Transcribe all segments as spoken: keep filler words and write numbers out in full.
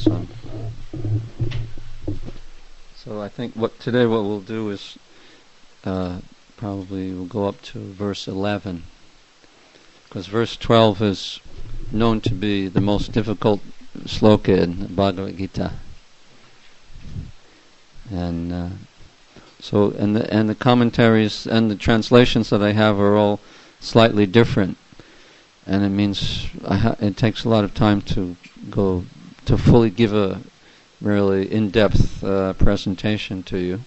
So, so I think what today what we'll do is uh, probably we'll go up to verse eleven, because verse twelve is known to be the most difficult sloka in the Bhagavad Gita, and uh, so and the and the commentaries and the translations that I have are all slightly different, and it means I ha- it takes a lot of time to go to fully give a really in-depth uh, presentation to you.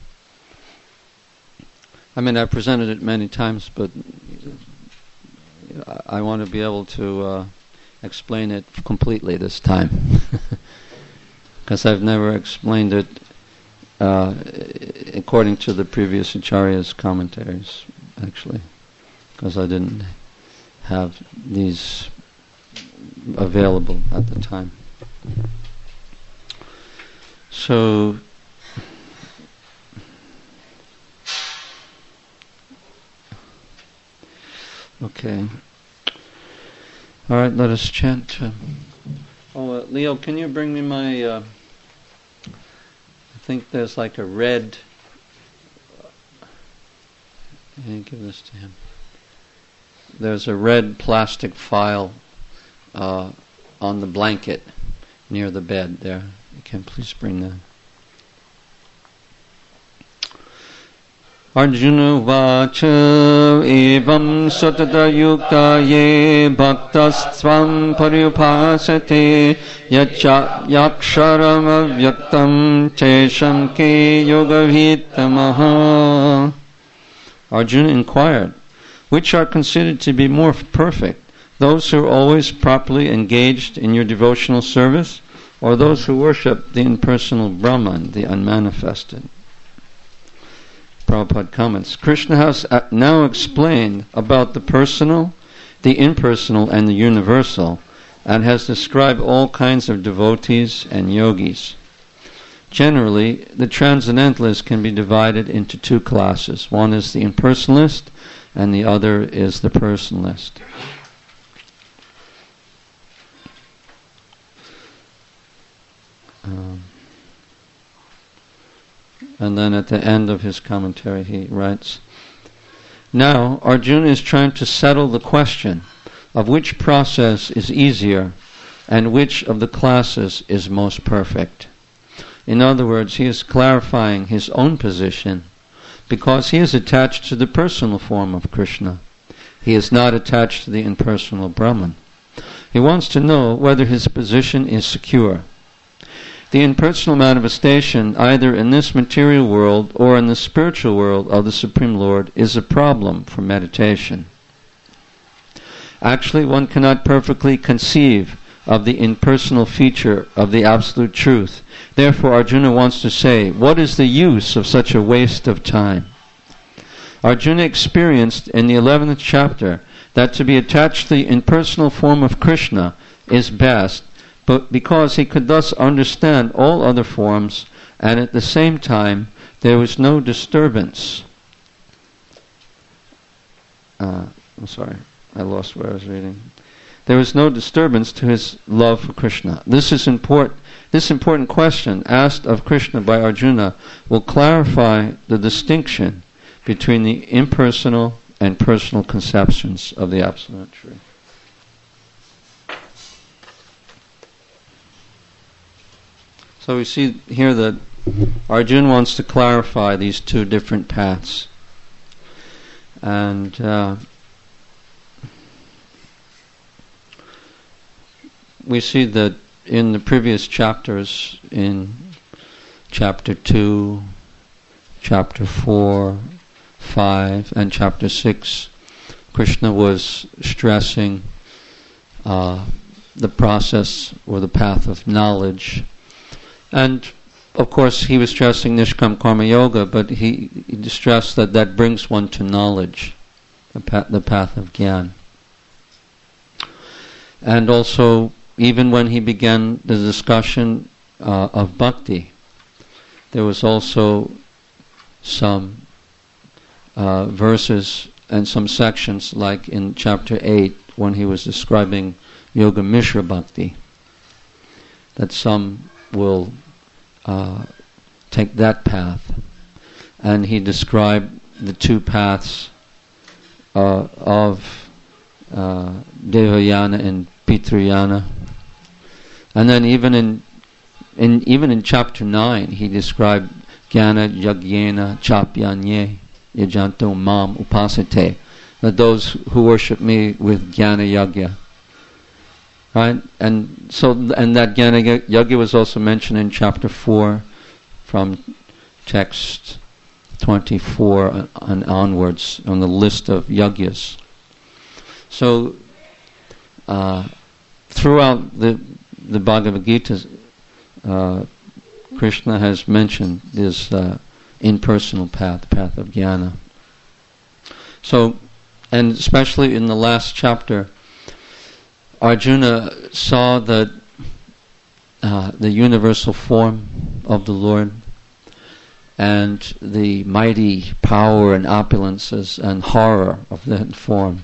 I mean, I've presented it many times, but I, I want to be able to uh, explain it completely this time, because I've never explained it uh, according to the previous Acharya's commentaries, actually, because I didn't have these available at the time. So, okay. All right, let us chant. Uh, oh, uh, Leo, can you bring me my, uh, I think there's like a red, uh, give this to him. There's a red plastic file uh, on the blanket near the bed there. You can please bring that. Arjuna vacha evam satata yukta ye bhaktasvam pariyupasate yacha yaksharam avyaktam chesham ke yogavitamaha. Arjuna inquired, which are considered to be more perfect, those who are always properly engaged in your devotional service, or those who worship the impersonal Brahman, the unmanifested? Prabhupada comments, Krishna has now explained about the personal, the impersonal, and the universal, and has described all kinds of devotees and yogis. Generally, the transcendentalists can be divided into two classes. One is the impersonalist, and the other is the personalist. Um, and then at the end of his commentary he writes, now Arjuna is trying to settle the question of which process is easier and which of the classes is most perfect. In other words, he is clarifying his own position because he is attached to the personal form of Krishna. He is not attached to the impersonal Brahman. He wants to know whether his position is secure. The impersonal manifestation, either in this material world or in the spiritual world of the Supreme Lord, is a problem for meditation. Actually, one cannot perfectly conceive of the impersonal feature of the Absolute Truth. Therefore, Arjuna wants to say, what is the use of such a waste of time? Arjuna experienced in the eleventh chapter that to be attached to the impersonal form of Krishna is best, but because he could thus understand all other forms, and at the same time there was no disturbance. Uh, I'm sorry, I lost where I was reading. There was no disturbance to his love for Krishna. This is important. This important question asked of Krishna by Arjuna will clarify the distinction between the impersonal and personal conceptions of the Absolute Truth. So we see here that Arjuna wants to clarify these two different paths. And uh, we see that in the previous chapters, in chapter two, chapter four, five, and chapter six, Krishna was stressing uh, the process or the path of knowledge. And of course he was stressing Nishkam Karma Yoga, but he, he stressed that that brings one to knowledge, the path, the path of Gyan. And also, even when he began the discussion uh, of bhakti, there was also some uh, verses and some sections, like in chapter eight, when he was describing Yoga Mishra Bhakti, that some will uh, take that path. And he described the two paths uh, of uh, Devayana and Pitrayana. And then even in, in even in chapter nine, he described Jnana Yagyena Chapyanye Yajanto Mam Upasate, that those who worship me with Jnana Yagya. Right? And so, and that Jnana Yagya was also mentioned in chapter four from text twenty-four and onwards on the list of yagyas. So, uh, throughout the the Bhagavad Gita, uh, Krishna has mentioned this uh, impersonal path, the path of jnana. So, and especially in the last chapter, Arjuna saw that uh, the universal form of the Lord and the mighty power and opulences and horror of that form.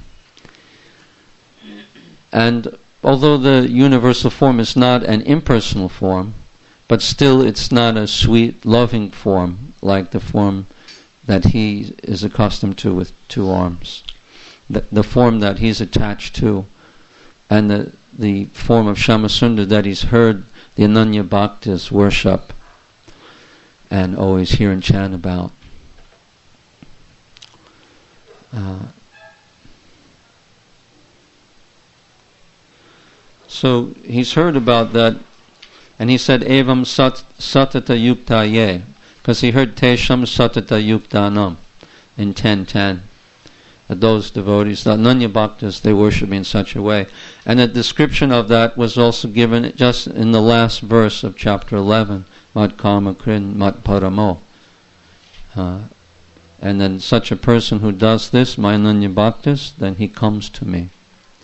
And although the universal form is not an impersonal form, but still it's not a sweet, loving form like the form that he is accustomed to with two arms. The, the form that he's attached to, and the, the form of Shyamasundar that he's heard the Ananya Bhaktas worship and always hear and chant about. Uh, so he's heard about that, and he said, Evam sat, satata yukta ye, because he heard Tesham satata yuktanam in ten ten. Those devotees, the Ananya Bhaktas, they worship me in such a way. And a description of that was also given just in the last verse of chapter eleven, Mat Kama Krin Mat Paramo. Uh, and then such a person who does this, my Ananya Bhaktas, then he comes to me.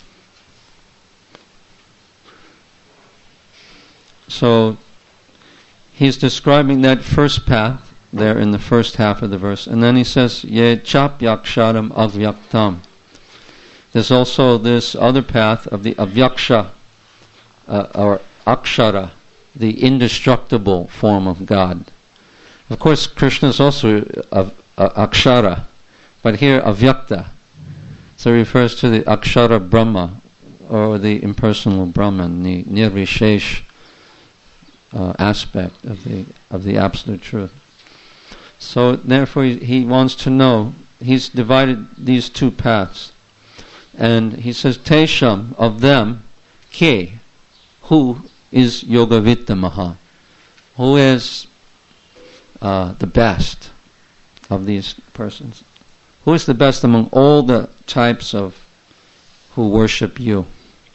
So he's describing that first path there in the first half of the verse, and then he says, Ye chap yaksharam avyaktam. There's also this other path of the avyaksha, uh, or akshara, the indestructible form of God. Of course, Krishna is also uh, uh, akshara, but here avyakta. So it refers to the akshara Brahma, or the impersonal Brahman, the nirvishesh uh, aspect of the of the absolute truth. So therefore he, he wants to know, he's divided these two paths. And he says, Tesham, of them, Ke, who is Yogavittamaha, who is uh, the best of these persons. Who is the best among all the types of who worship you?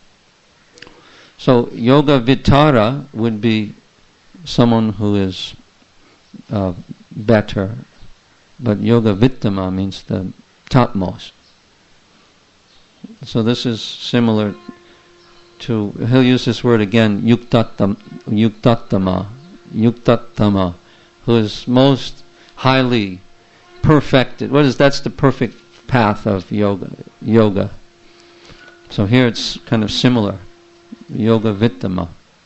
So Yoga Vittara would be someone who is uh, better, but Yoga Vittama means the topmost. So this is similar to, he'll use this word again, Yuktatam, Yuktatama, Yuktatama, who is most highly perfected. What is, that's the perfect path of yoga. Yoga. So here it's kind of similar, Yoga Vittama.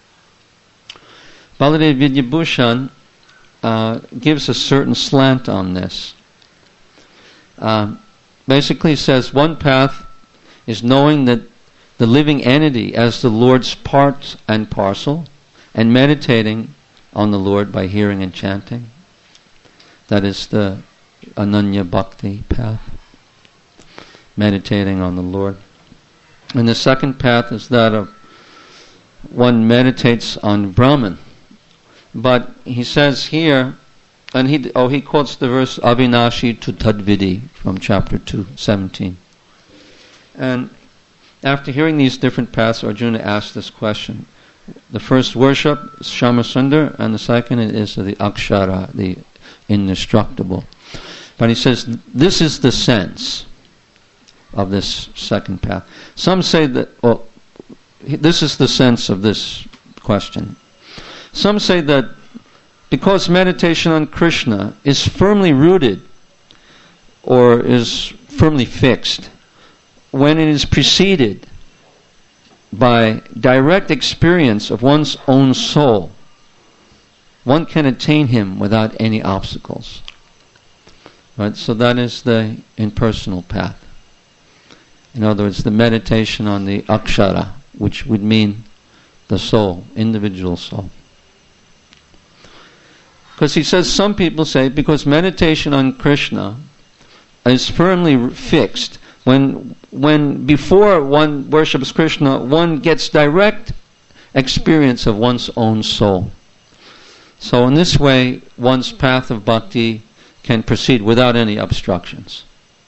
Baladev Vidyabhushan Uh, gives a certain slant on this. Uh, basically says one path is knowing that the living entity as the Lord's part and parcel, and meditating on the Lord by hearing and chanting. That is the Ananya Bhakti path, meditating on the Lord. And the second path is that of one meditates on Brahman. But he says here, and he oh he quotes the verse Avinashi tu tadvidi from chapter two seventeen. And after hearing these different paths, Arjuna asked this question. The first worship is Shyamasundar, and the second is the Akshara, the indestructible. But he says this is the sense of this second path. Some say that, well, this is the sense of this question. Some say that because meditation on Krishna is firmly rooted or is firmly fixed, when it is preceded by direct experience of one's own soul, one can attain him without any obstacles. Right? So that is the impersonal path. In other words, the meditation on the akshara, which would mean the soul, individual soul. Because he says, some people say, because meditation on Krishna is firmly fixed, when when before one worships Krishna, one gets direct experience of one's own soul. So in this way, one's path of bhakti can proceed without any obstructions.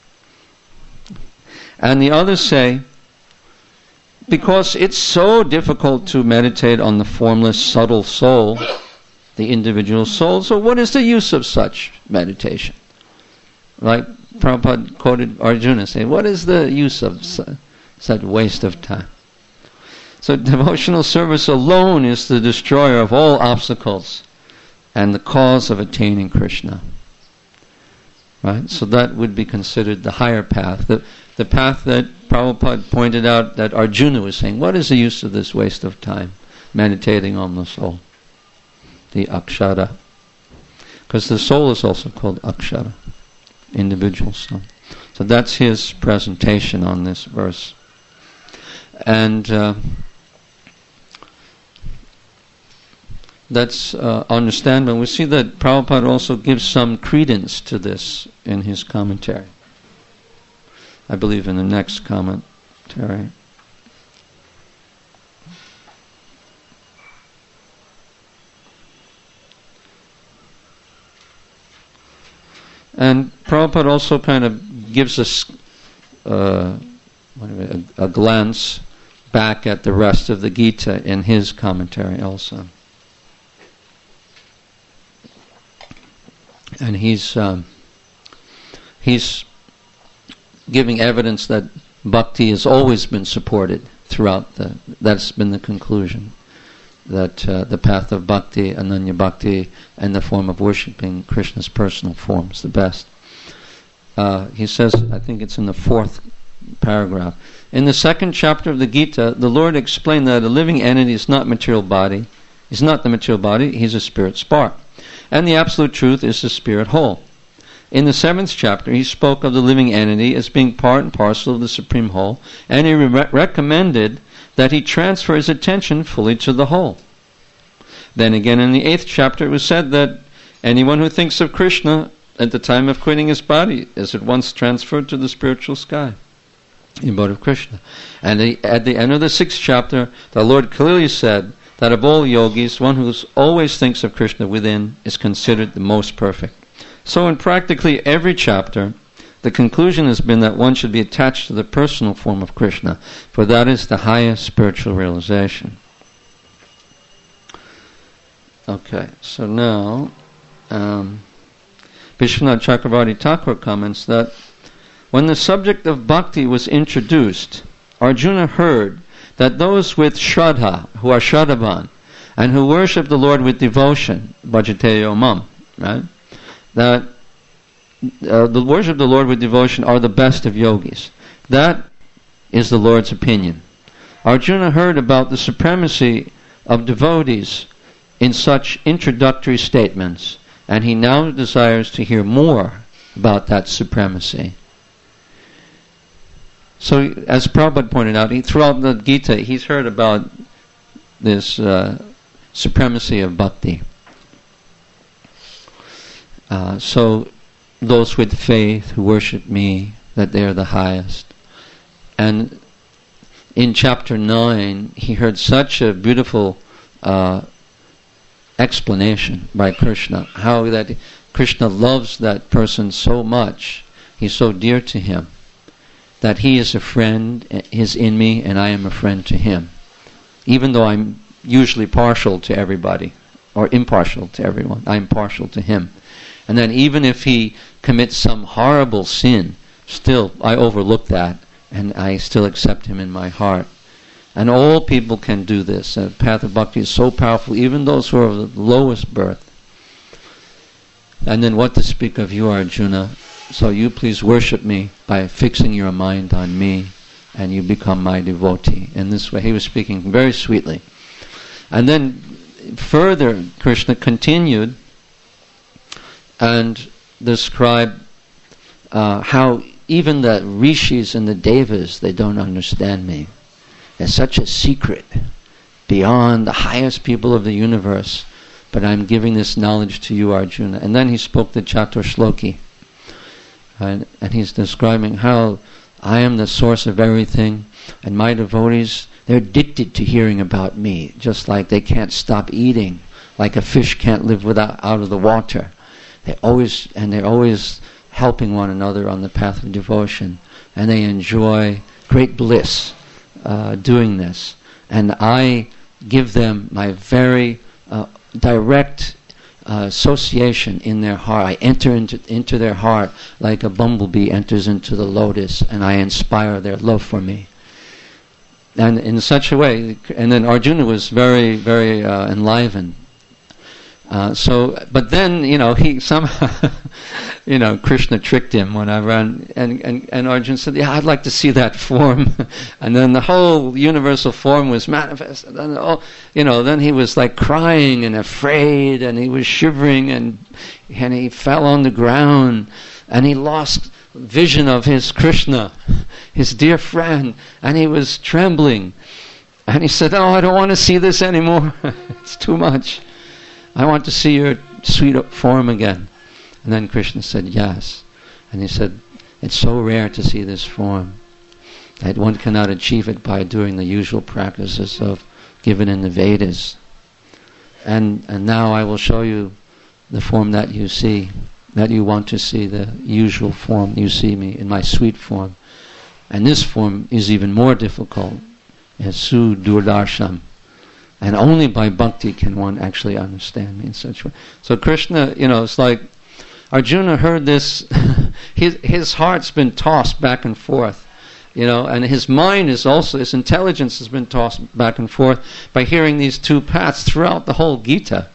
And the others say, because it's so difficult to meditate on the formless, subtle soul, the individual soul, so what is the use of such meditation? Like Prabhupada quoted Arjuna saying, what is the use of su- such waste of time? So devotional service alone is the destroyer of all obstacles and the cause of attaining Krishna. Right? So that would be considered the higher path. The, the path that Prabhupada pointed out that Arjuna was saying, what is the use of this waste of time meditating on the soul? The akshara. Because the soul is also called akshara, individual soul. So that's his presentation on this verse. And uh, that's uh, understandable. We see that Prabhupada also gives some credence to this in his commentary. I believe in the next commentary. And Prabhupada also kind of gives us uh, a, a glance back at the rest of the Gita in his commentary also. And he's um, he's giving evidence that bhakti has always been supported throughout the. That's been the conclusion, that uh, the path of bhakti, ananya bhakti, and the form of worshipping Krishna's personal form is the best. Uh, he says, I think it's in the fourth paragraph. In the second chapter of the Gita, the Lord explained that a living entity is not material body. He's not the material body. He's a spirit spark. And the absolute truth is the spirit whole. In the seventh chapter, he spoke of the living entity as being part and parcel of the supreme whole, and he re- recommended that he transfer his attention fully to the whole. Then again, in the eighth chapter, it was said that anyone who thinks of Krishna at the time of quitting his body is at once transferred to the spiritual sky, in abode of Krishna. And the, at the end of the sixth chapter, the Lord clearly said that of all yogis, one who always thinks of Krishna within is considered the most perfect. So in practically every chapter, the conclusion has been that one should be attached to the personal form of Krishna, for that is the highest spiritual realization. Okay, so now, um, Vishwanath Chakravarti Thakur comments that when the subject of bhakti was introduced, Arjuna heard that those with shraddha, who are shraddhavan, and who worship the Lord with devotion, bhajate mam, right? That uh, the worship of the Lord with devotion are the best of yogis. That is the Lord's opinion. Arjuna heard about the supremacy of devotees in such introductory statements, and he now desires to hear more about that supremacy. So, as Prabhupada pointed out, he, throughout the Gita, he's heard about this uh, supremacy of bhakti. Uh, so, those with faith who worship me, that they are the highest. And in chapter nine, he heard such a beautiful uh, explanation by Krishna, how that Krishna loves that person so much, he's so dear to him, that he is a friend, is in me, and I am a friend to him. Even though I'm usually partial to everybody, or impartial to everyone, I'm partial to him. And then even if he commits some horrible sin, still I overlook that, and I still accept him in my heart. And all people can do this. The path of bhakti is so powerful, even those who are of the lowest birth. And then what to speak of you, Arjuna? So you please worship me by fixing your mind on me, and you become my devotee. In this way, he was speaking very sweetly. And then further, Krishna continued and described uh, how even the rishis and the devas, they don't understand me. There's such a secret beyond the highest people of the universe, but I'm giving this knowledge to you, Arjuna. And then he spoke the Chatur Shloki, and, and he's describing how I am the source of everything, and my devotees, they're addicted to hearing about me, just like they can't stop eating, like a fish can't live without out of the water. They always and they're always helping one another on the path of devotion, and they enjoy great bliss uh, doing this. And I give them my very uh, direct uh, association in their heart. I enter into into their heart like a bumblebee enters into the lotus, and I inspire their love for me. And in such a way, and then Arjuna was very, very uh, enlivened. Uh, so, but then, you know, he somehow, you know, Krishna tricked him whenever, and, and, and, and Arjuna said, yeah, I'd like to see that form. And then the whole universal form was manifested. And oh, you know, then he was like crying and afraid, and he was shivering, and and he fell on the ground, and he lost vision of his Krishna, his dear friend, and he was trembling. And he said, oh, I don't want to see this anymore. It's too much. I want to see your sweet form again. And then Krishna said, yes. And he said, it's so rare to see this form that one cannot achieve it by doing the usual practices of given in the Vedas. And and now I will show you the form that you see, that you want to see, the usual form you see me in my sweet form. And this form is even more difficult, as Su Durdarsham. And only by bhakti can one actually understand me in such a way. So Krishna, you know, it's like Arjuna heard this, his his heart's been tossed back and forth, you know, and his mind is also, his intelligence has been tossed back and forth by hearing these two paths throughout the whole Gita.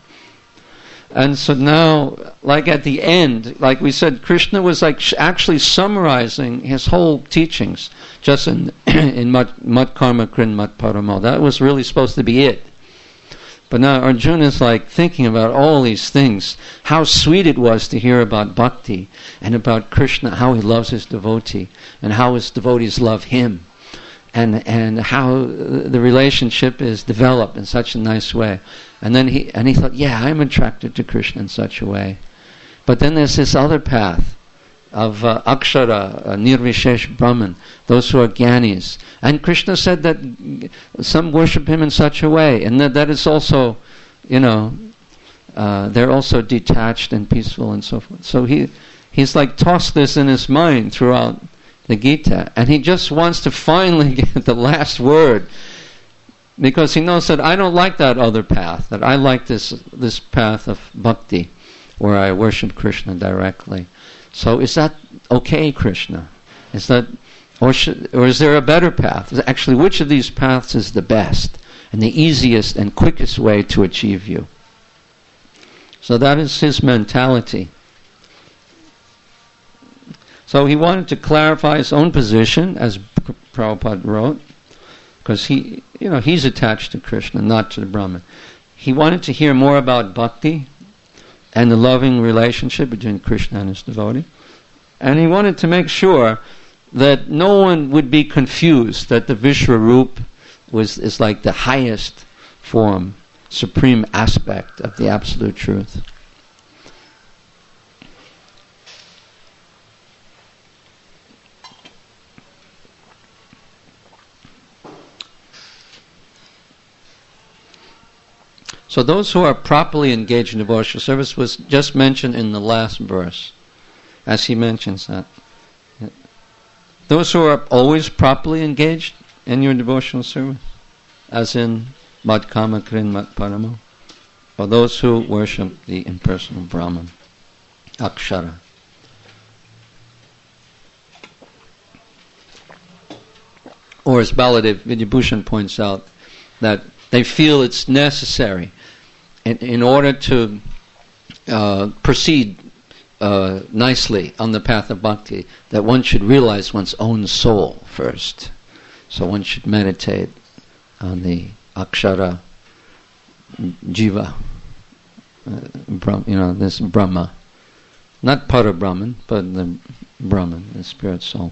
And so now, like at the end, like we said, Krishna was like sh- actually summarizing his whole teachings just in in mat, mat karma krin mat paramo. That was really supposed to be it. But now Arjuna is like thinking about all these things, how sweet it was to hear about bhakti and about Krishna, how he loves his devotee and how his devotees love him, and and how the relationship is developed in such a nice way. And then he and he thought, yeah, I'm attracted to Krishna in such a way. But then there's this other path of uh, Akshara, uh, Nirvishesh Brahman, those who are Gyanis. And Krishna said that some worship him in such a way, and that that is also, you know, uh, they're also detached and peaceful and so forth. So he he's like tossed this in his mind throughout the Gita, and he just wants to finally get the last word, because he knows that I don't like that other path, that I like this this path of bhakti, where I worship Krishna directly. So is that okay, Krishna? Is that, or should, or is there a better path? Actually, which of these paths is the best and the easiest and quickest way to achieve you? So that is his mentality. So he wanted to clarify his own position, as Prabhupada wrote, because he, you know, he's attached to Krishna, not to the Brahman. He wanted to hear more about bhakti and the loving relationship between Krishna and his devotee. And he wanted to make sure that no one would be confused that the Vishwarup was is like the highest form, supreme aspect of the absolute truth. So those who are properly engaged in devotional service was just mentioned in the last verse, as he mentions that. Those who are always properly engaged in your devotional service, as in Mad Kama Krin Mat Paramo, or those who worship the impersonal Brahman, Akshara. Or as Baladev Vidyabhushan points out, that they feel it's necessary in, in order to uh, proceed uh, nicely on the path of bhakti, that one should realize one's own soul first. So one should meditate on the Akshara jiva, uh, Brahm, you know, this Brahma. Not Para-Brahman, but the Brahman, the spirit soul.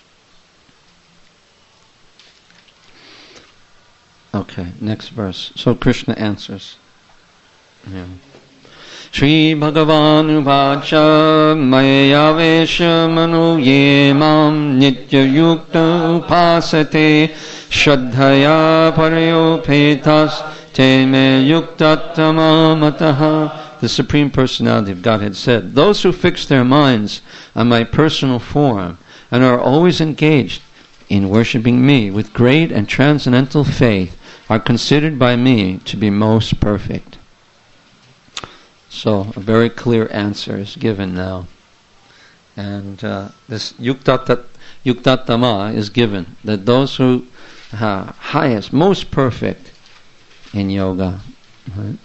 Okay, next verse. So Krishna answers. Yeah. Shri Bhagavan Uvacha Maya Vesha Manu Ye Mam Nitya Yukta Upasate Shraddhaya Parayophetas Te Me Yuktatama Mataha. The Supreme Personality of Godhead said, those who fix their minds on my personal form and are always engaged in worshipping me with great and transcendental faith are considered by me to be most perfect. So a very clear answer is given now. And uh, this yuktat, yuktatama is given, that those who are highest, most perfect in yoga, right?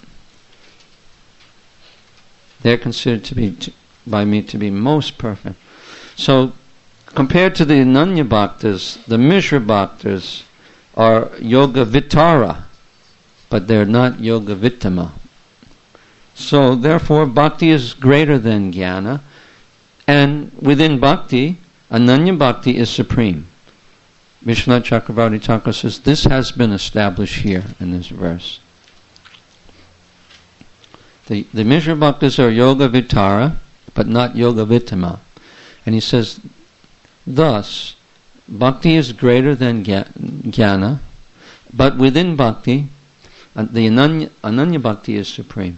They're considered to be, to, by me, to be most perfect. So, compared to the Ananya Bhaktas, the Mishra Bhaktas are Yoga Vitara, but they're not Yoga Vittama. So, therefore, Bhakti is greater than Jnana, and within Bhakti, Ananya Bhakti is supreme. Vishwanath Chakravarti Thakur says, this has been established here in this verse. The, the Mishra Bhaktas are Yoga Vitara, but not Yoga Vittama. And he says, thus, Bhakti is greater than Jnana, but within Bhakti, the Ananya, Ananya Bhakti is supreme.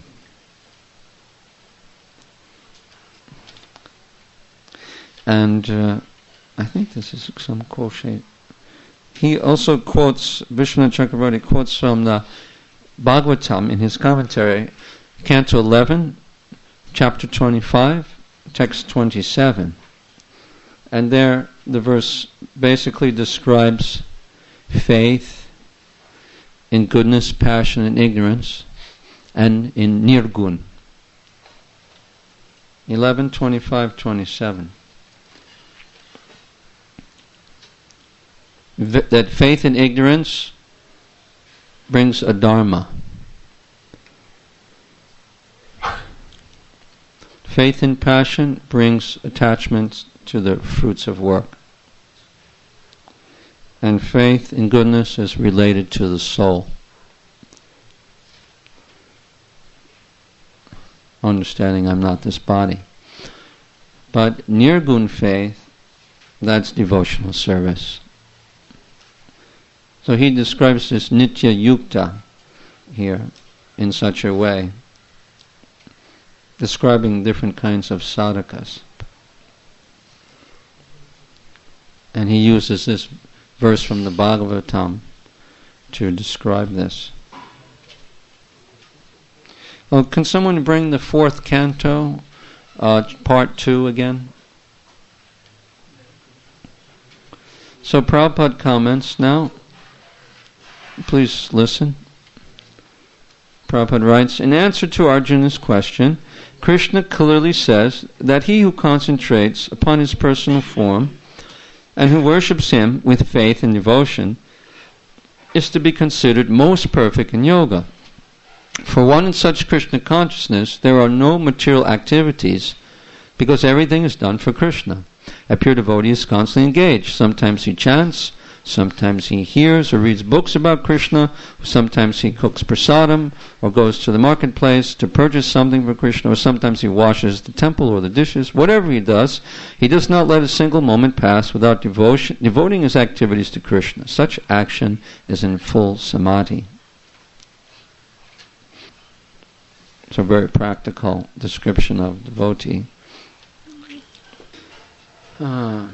And uh, I think this is some quote. He also quotes, Vishwanath Chakravarti quotes from the Bhagavatam in his commentary, Canto eleven, chapter twenty-five, text twenty-seven. And there the verse basically describes faith in goodness, passion, and ignorance, and in nirgun. eleven, twenty-five, twenty-seven. V- that faith in ignorance brings a dharma. Faith in passion brings attachment to the fruits of work. And faith in goodness is related to the soul. Understanding I'm not this body. But nirgun faith, that's devotional service. So he describes this nitya yukta here in such a way, describing different kinds of sadhakas. And he uses this verse from the Bhagavatam to describe this. Well, can someone bring the fourth canto, uh, part two again? So Prabhupada comments now. Please listen. Prabhupada writes, in answer to Arjuna's question, Krishna clearly says that he who concentrates upon his personal form and who worships him with faith and devotion is to be considered most perfect in yoga. For one in such Krishna consciousness, there are no material activities because everything is done for Krishna. A pure devotee is constantly engaged. Sometimes he chants, sometimes he hears or reads books about Krishna, sometimes he cooks prasadam or goes to the marketplace to purchase something for Krishna, or sometimes he washes the temple or the dishes. Whatever he does, he does not let a single moment pass without devotion, devoting his activities to Krishna. Such action is in full samadhi. It's a very practical description of devotee. Uh,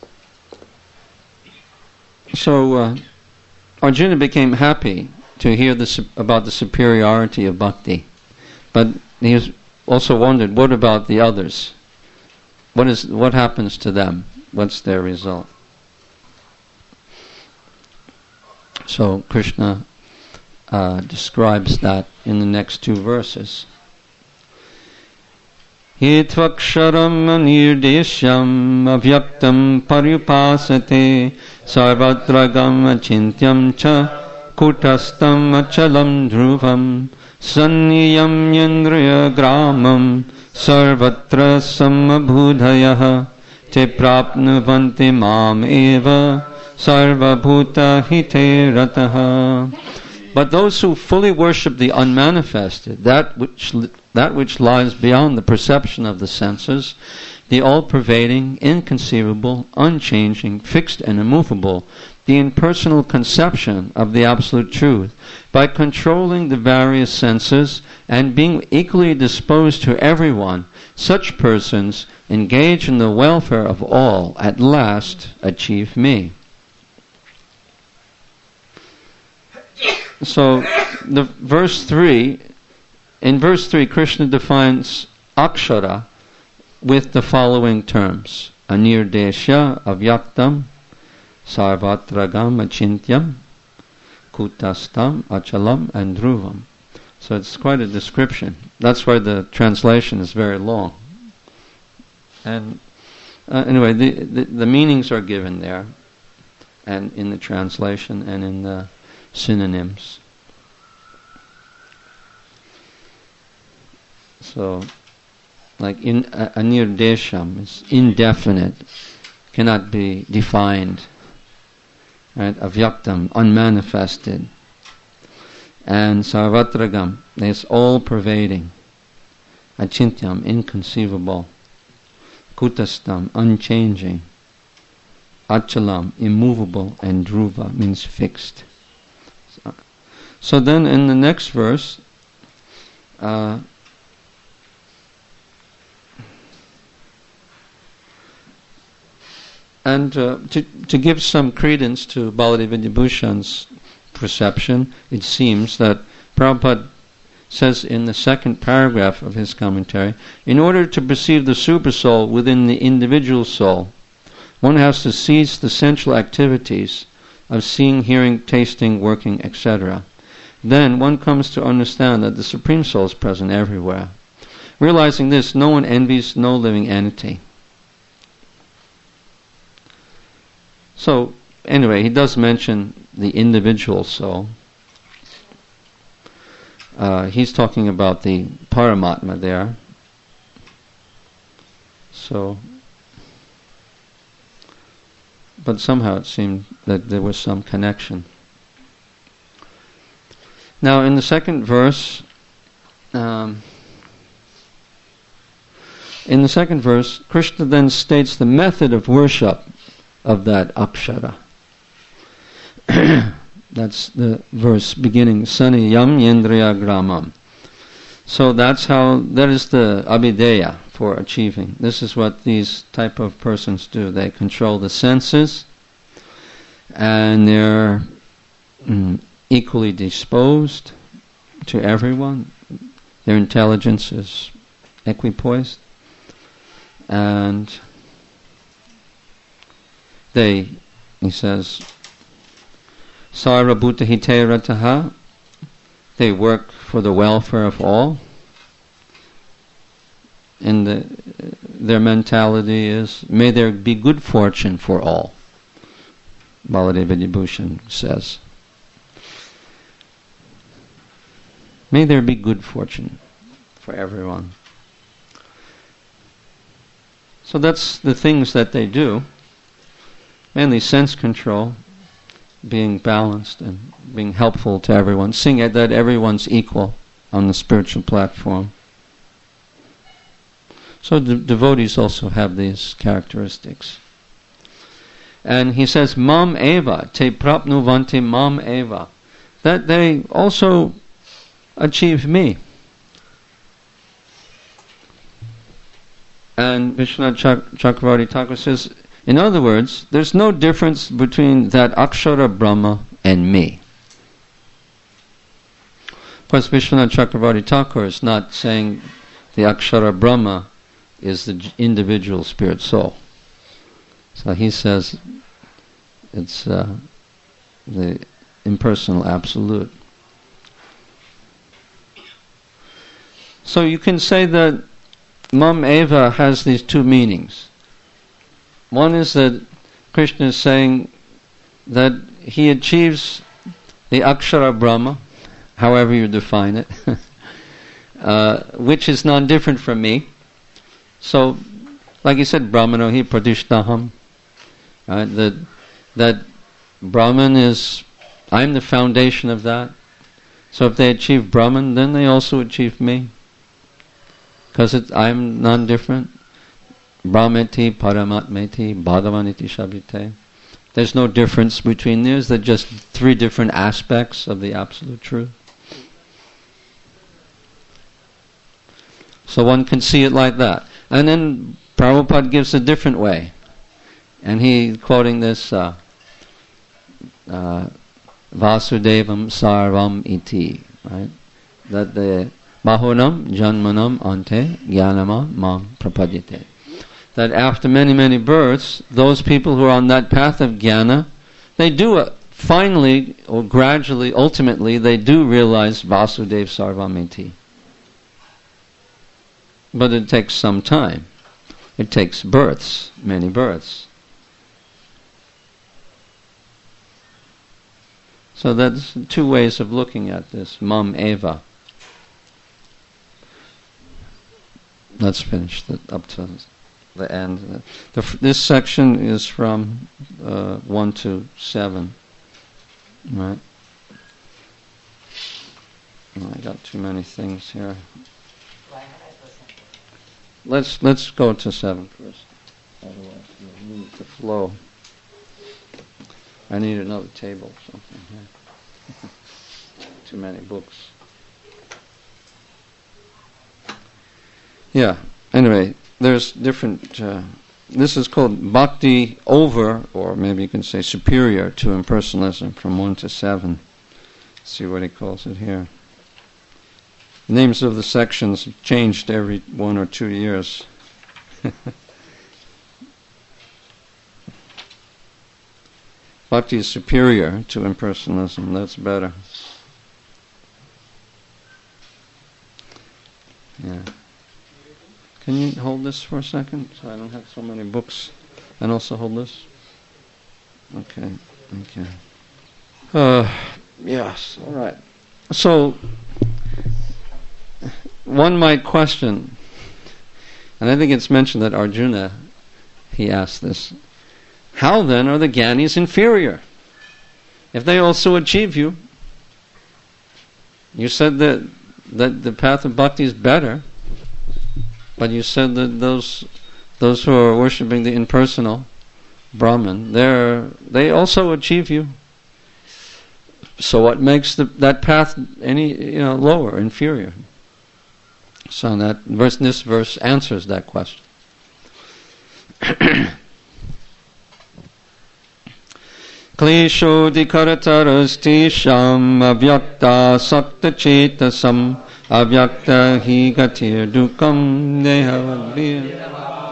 So uh, Arjuna became happy to hear the su- about the superiority of bhakti, but he was also wondered, what about the others? What is what happens to them? What's their result? So Krishna uh, describes that in the next two verses. Hitvaksharam nirdeshyam avyaktam paryupasate sarvadragam achintyam cha kutastam achalam dhruvam Sanniyam yendriya gramam sarvatra samabhudhayaha te prapnuvanti mam eva sarvabhuta hite rataha. But those who fully worship the unmanifested, that which that which lies beyond the perception of the senses, the all-pervading, inconceivable, unchanging, fixed and immovable, the impersonal conception of the absolute truth, by controlling the various senses and being equally disposed to everyone, such persons, engage in the welfare of all, at last achieve me. So, the verse three, in verse three, Krishna defines akshara with the following terms: anirdesha avyaktam sarvatragam achintyam kutastam achalam and dhruvam. So it's quite a description. That's why the translation is very long. And uh, anyway, the, the the meanings are given there, and in the translation and in the synonyms. So, like in uh, anirdesham is indefinite, cannot be defined. Right? Avyaktam, unmanifested. And sarvatragam is all-pervading. Achintyam, inconceivable. Kutastam, unchanging. Achalam, immovable, and dhruva means fixed. So, so then in the next verse, uh, and uh, to, to give some credence to Baladev Vidyabhushan's perception, it seems that Prabhupada says in the second paragraph of his commentary, in order to perceive the supersoul within the individual soul, one has to cease the sensual activities of seeing, hearing, tasting, working, et cetera. Then one comes to understand that the Supreme Soul is present everywhere. Realizing this, no one envies no living entity. So, anyway, he does mention the individual soul. Uh, he's talking about the Paramatma there. So, but somehow it seemed that there was some connection. Now, in the second verse, um, in the second verse, Krishna then states the method of worship of that akshara. That's the verse beginning, Saniyam Yendriya Gramam. So that's how, that is the abhideya for achieving. This is what these type of persons do. They control the senses, and they're mm, equally disposed to everyone. Their intelligence is equipoised, and they, he says, Sarvabhuta hite rataha, they work for the welfare of all. And the, their mentality is, may there be good fortune for all. Baladev Vidyabhushan says, may there be good fortune for everyone. So that's the things that they do. Mainly sense control, being balanced and being helpful to everyone, seeing that everyone's equal on the spiritual platform. So the devotees also have these characteristics. And he says, Mam eva, te prapnuvanti mam eva, that they also achieve me. And Vishwanath Chak- Chakravarti Thakur says, in other words, there's no difference between that Akshara Brahma and me. Of course, Vishwanath Chakravarti Thakur is not saying the Akshara Brahma is the individual spirit soul. So he says it's uh, the impersonal absolute. So you can say that Mam Eva has these two meanings. One is that Krishna is saying that he achieves the Akshara Brahma, however you define it. uh, which is non-different from me. So, like he said, Brahmano hi pradishtaham. Right? That, that Brahman is, I'm the foundation of that. So if they achieve Brahman, then they also achieve me. Because I'm non-different. Brahmeti, Paramatmeti, Bhagavaniti Shabite. There's no difference between these. They're just three different aspects of the Absolute Truth. So one can see it like that. And then Prabhupada gives a different way. And he, quoting this, uh, uh, Vasudevam Sarvam Iti, right? That the Bahunam Janmanam Ante Jnanama Mam Prapadite. That after many, many births, those people who are on that path of jnana, they do uh, finally, or gradually, ultimately, they do realize Vasudev Sarvam Iti. But it takes some time. It takes births, many births. So that's two ways of looking at this. Mam eva. Let's finish the, up to the end. The, this section is from uh, one to seven. Right? Oh, I got too many things here. Let's let's go to seven first. Otherwise, we'll lose the flow. I need another table or something here. Too many books. Yeah, anyway, there's different... Uh, this is called Bhakti over, or maybe you can say superior to impersonalism, from one to seven. Let's see what he calls it here. The names of the sections changed every one or two years. Bhakti is superior to impersonalism. That's better. Yeah. Can you hold this for a second, so I don't have so many books? And also hold this. Okay. Okay. Uh, yes. All right. So one might question, and I think it's mentioned that Arjuna, he asked this. How then are the Gyanis inferior? If they also achieve you, you said that that the path of bhakti is better, but you said that those those who are worshipping the impersonal Brahman, they they also achieve you. So what makes the, that path any you know lower, inferior? So that verse, this verse answers that question. Klisho dikaratarasti sham avyakta sakta chetasam avyakta hi gatir dukam dehavadvir.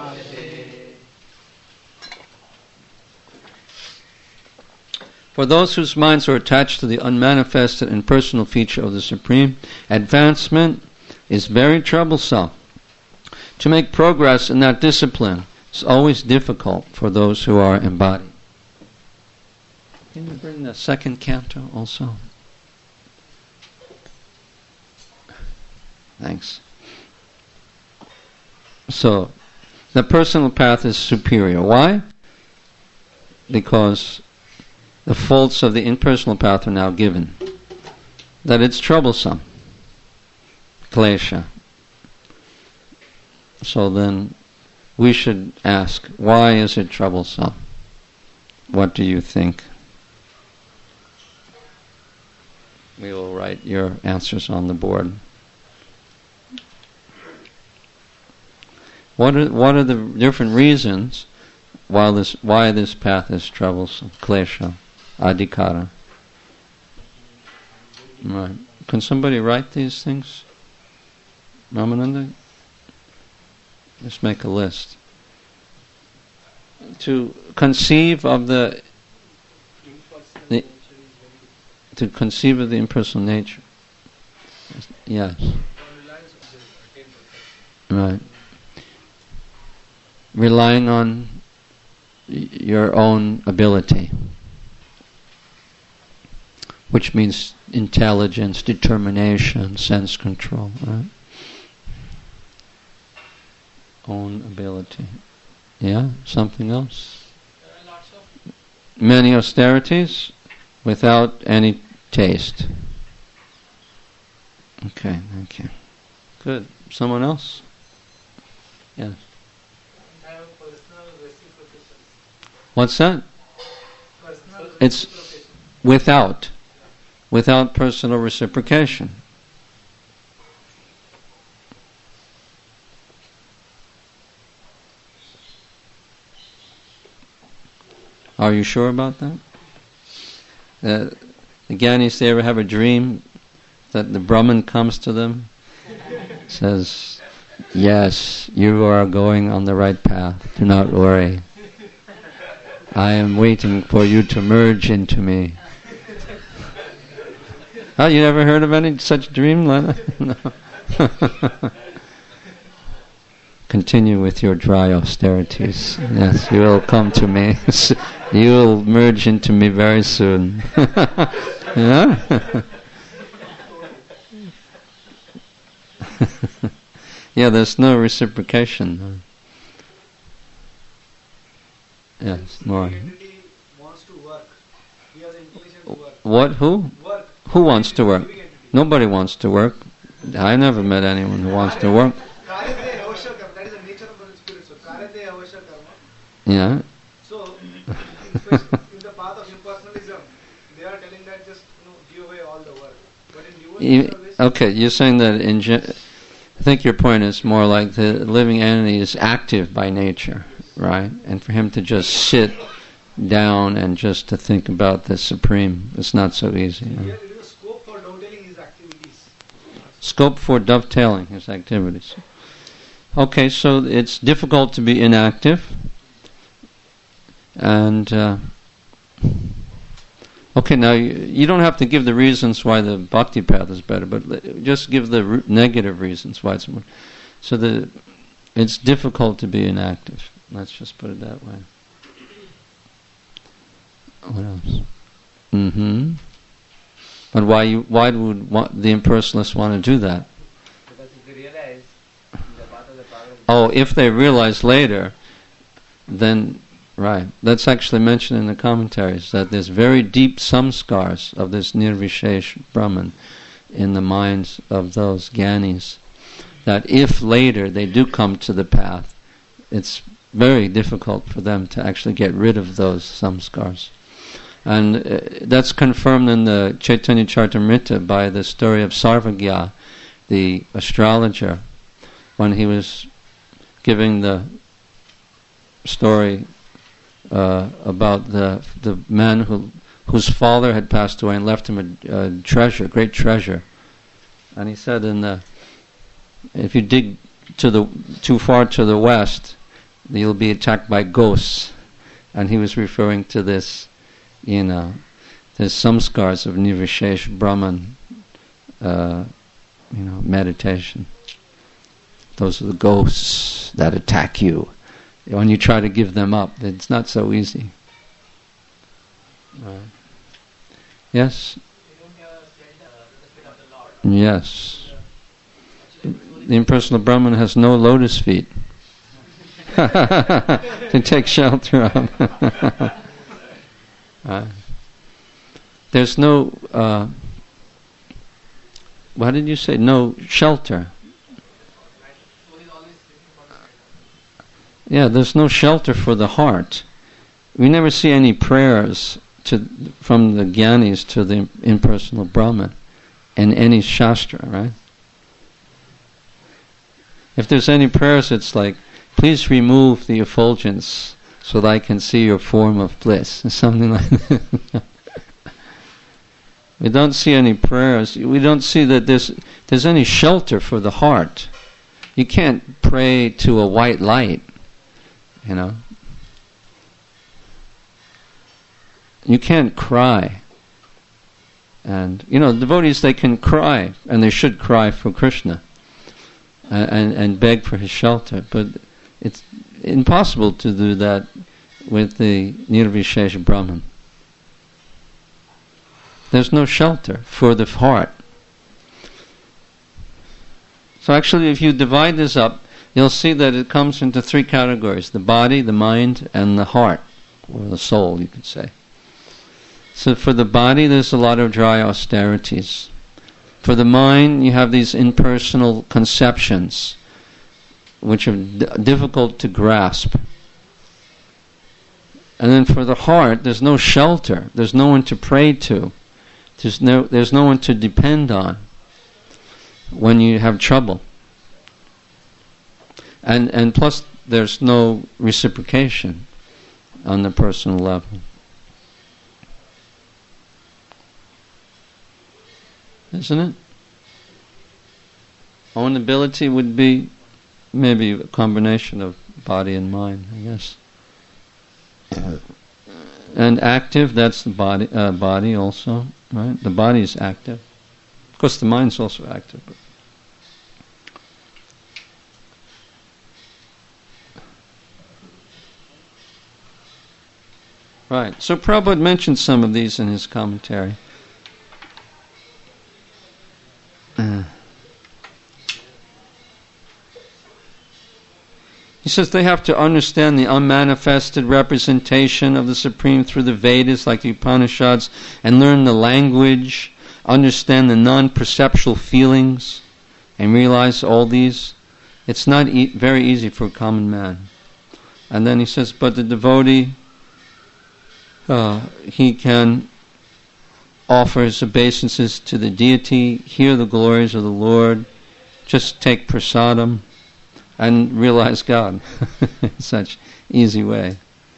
For those whose minds are attached to the unmanifested and personal feature of the Supreme, advancement is very troublesome. To make progress in that discipline is always difficult for those who are embodied. Can you bring the second canto also? Thanks. So, the personal path is superior. Why? Because the faults of the impersonal path are now given. That it's troublesome. Klesha. So then, we should ask, why is it troublesome? What do you think? We will write your answers on the board. What are what are the different reasons why this why this path is troublesome? Klesha, adhikara. Right. Can somebody write these things? Ramananda? Let's make a list. To conceive of the, the to conceive of the impersonal nature. Yes. Right. Relying on y- your own ability, which means intelligence, determination, sense control. Right? own ability. Yeah, something else? Many austerities without any taste. Okay, thank you. Good. Someone else? Yes. What's that? It's without. Without personal reciprocation. Are you sure about that? Uh, the Gyanis, they ever have a dream that the Brahman comes to them, says, yes, you are going on the right path, do not worry. I am waiting for you to merge into me. Oh, you never heard of any such dream, Lena? No. Continue with your dry austerities. Yes, you will come to me. You will merge into me very soon. Yeah? Yeah, there's no reciprocation. Yes, more. Wants to work. He has inclination to work. What? Who? Work. Who wants to work? Nobody wants to work. I never met anyone who wants to work. That is the nature of the spirit. So, karate avasha karma. Yeah. So, in the path of impersonalism, they are telling that just you know, give away all the work. But in devotion service, okay, you're saying that in. Gen- I think your point is more like the living entity is active by nature, right? And for him to just sit down and just to think about the Supreme, it's not so easy. so You know? here it is a scope for dovetailing his activities. Scope for dovetailing his activities. Okay, so it's difficult to be inactive. And, uh, okay, now you, you don't have to give the reasons why the bhakti path is better, but l- just give the r- negative reasons why it's more. So the, it's difficult to be inactive. Let's just put it that way. What else? Mm-hmm. But why you, why would wa- the impersonalists want to do that? Because if they realize the path of the power of Oh, if they realize later, then, right. That's actually mentioned in the commentaries, that there's very deep samskars of this nirvishesh Brahman in the minds of those Gyanis, that if later they do come to the path, it's very difficult for them to actually get rid of those samskars. And uh, that's confirmed in the Chaitanya Charitamrita by the story of Sarvagya, the astrologer, when he was giving the story uh, about the the man who whose father had passed away and left him a, a treasure, great treasure. And he said, in the if you dig to the too far to the west, you'll be attacked by ghosts. And he was referring to this, you know, there's some scars of Nirvishesh Brahman, uh, you know, meditation. Those are the ghosts that attack you. When you try to give them up, it's not so easy. Right. Yes? Yes. The impersonal Brahman has no lotus feet to take shelter of. uh, there's no, uh, what did you say? No shelter. Yeah, there's no shelter for the heart. We never see any prayers to from the Gyanis to the impersonal Brahman in any shastra, right? If there's any prayers, it's like, please remove the effulgence so that I can see your form of bliss, or something like that. We don't see any prayers. We don't see that there's there's any shelter for the heart. You can't pray to a white light, you know. You can't cry. And, you know, devotees, they can cry, and they should cry for Krishna, and, and, and beg for his shelter. But it's impossible to do that with the Nirvishesh Brahman. There's no shelter for the heart. So actually, if you divide this up, you'll see that it comes into three categories: the body, the mind, and the heart, or the soul, you could say. So for the body, there's a lot of dry austerities. For the mind, you have these impersonal conceptions, which are d- difficult to grasp. And then for the heart, there's no shelter. There's no one to pray to. There's no, there's no one to depend on when you have trouble. And and plus, there's no reciprocation on the personal level. Isn't it? Ownability would be maybe a combination of body and mind, I guess. And active, that's the body, uh, body also, right? The body is active. Of course, the mind's also active. But right. So Prabhupada mentioned some of these in his commentary. Uh, he says they have to understand the unmanifested representation of the Supreme through the Vedas, like the Upanishads, and learn the language, understand the non-perceptual feelings, and realize all these. It's not e- very easy for a common man. And then he says, but the devotee, uh, he can offer his obeisances to the deity, hear the glories of the Lord, just take prasadam, and realize God in such easy way.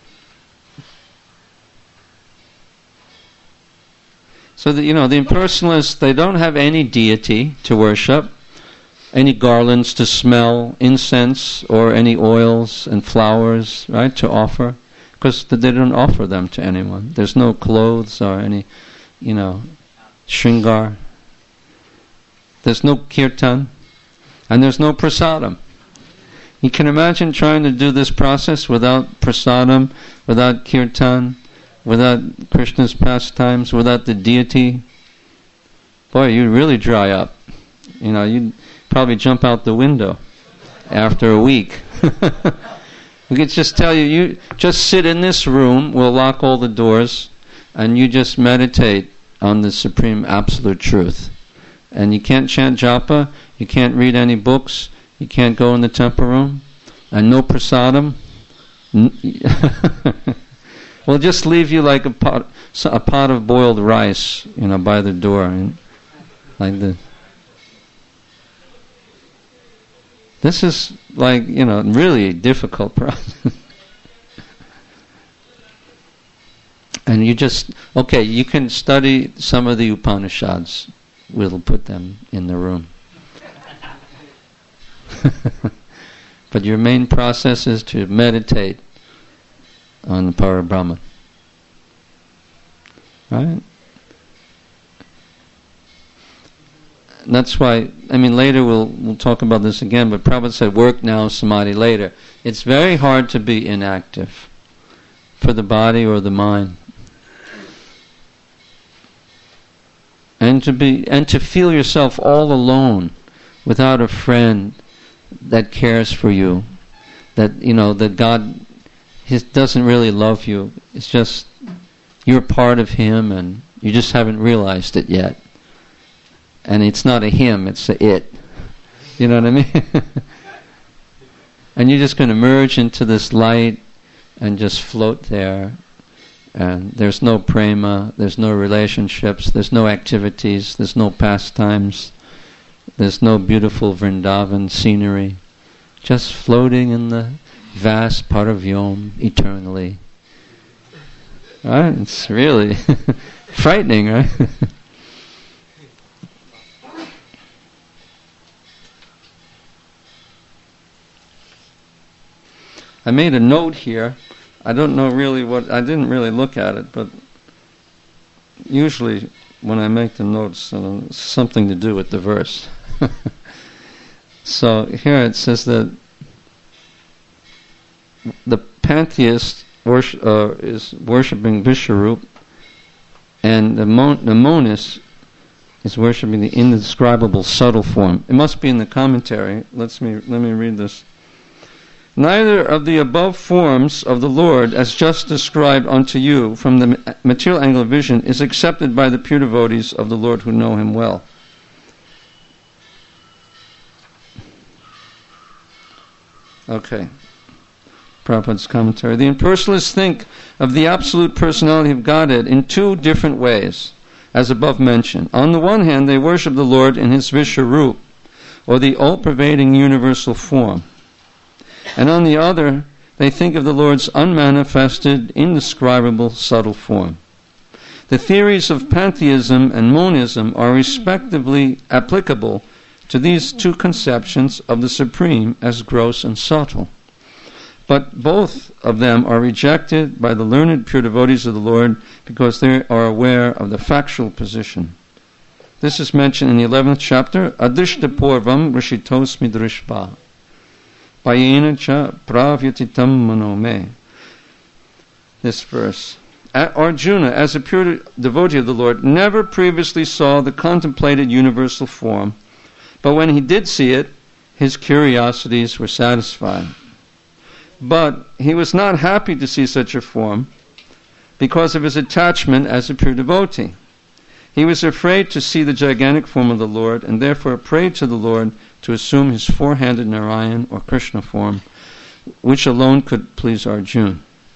So that, you know, the impersonalists, they don't have any deity to worship, any garlands to smell, incense, or any oils and flowers, right, to offer, because they don't offer them to anyone. There's no clothes or any, you know, shringar. There's no kirtan, and there's no prasadam. You can imagine trying to do this process without prasadam, without kirtan, without Krishna's pastimes, without the deity. Boy, you'd really dry up. You know, you'd probably jump out the window after a week. We could just tell you, you just sit in this room, we'll lock all the doors, and you just meditate on the Supreme Absolute Truth. And you can't chant japa, you can't read any books, you can't go in the temple room, and no prasadam. We'll just leave you like a pot, a pot of boiled rice, you know, by the door, and like the. This is like, you know, really a difficult process. And you just, okay, you can study some of the Upanishads. We'll put them in the room. But your main process is to meditate on the Parabrahman. Right? And that's why, I mean, later we'll we'll talk about this again, but Prabhupada said, work now, samadhi later. It's very hard to be inactive for the body or the mind. And to be and to feel yourself all alone, without a friend that cares for you, that, you know, that God he doesn't really love you. It's just you're part of Him, and you just haven't realized it yet. And it's not a him, it's a it. You know what I mean? And you're just going to merge into this light and just float there. And there's no prema, there's no relationships, there's no activities, there's no pastimes, there's no beautiful Vrindavan scenery. Just floating in the vast Paravyom eternally. Right? It's really frightening, right? I made a note here. I don't know really what, I didn't really look at it, but usually when I make the notes, uh, it's something to do with the verse. So here it says that the pantheist worship, uh, is worshipping Vishwarup, and the, mon- the monist is worshipping the indescribable subtle form. It must be in the commentary. Let's me let me read this. Neither of the above forms of the Lord, as just described unto you from the material angle of vision, is accepted by the pure devotees of the Lord who know him well. Okay. Prabhupada's commentary. The impersonalists think of the absolute personality of Godhead in two different ways, as above mentioned. On the one hand, they worship the Lord in his Vishwarup, or the all-pervading universal form. And on the other, they think of the Lord's unmanifested, indescribable, subtle form. The theories of pantheism and monism are respectively applicable to these two conceptions of the Supreme as gross and subtle. But both of them are rejected by the learned pure devotees of the Lord because they are aware of the factual position. This is mentioned in the eleventh chapter, Adishta Purvam Rishitosmi Drishpa. Payena cha pravyatitam manome. This verse. Arjuna, as a pure devotee of the Lord, never previously saw the contemplated universal form, but when he did see it, his curiosities were satisfied. But he was not happy to see such a form because of his attachment as a pure devotee. He was afraid to see the gigantic form of the Lord, and therefore prayed to the Lord to assume his four-handed Narayan or Krishna form, which alone could please Arjuna.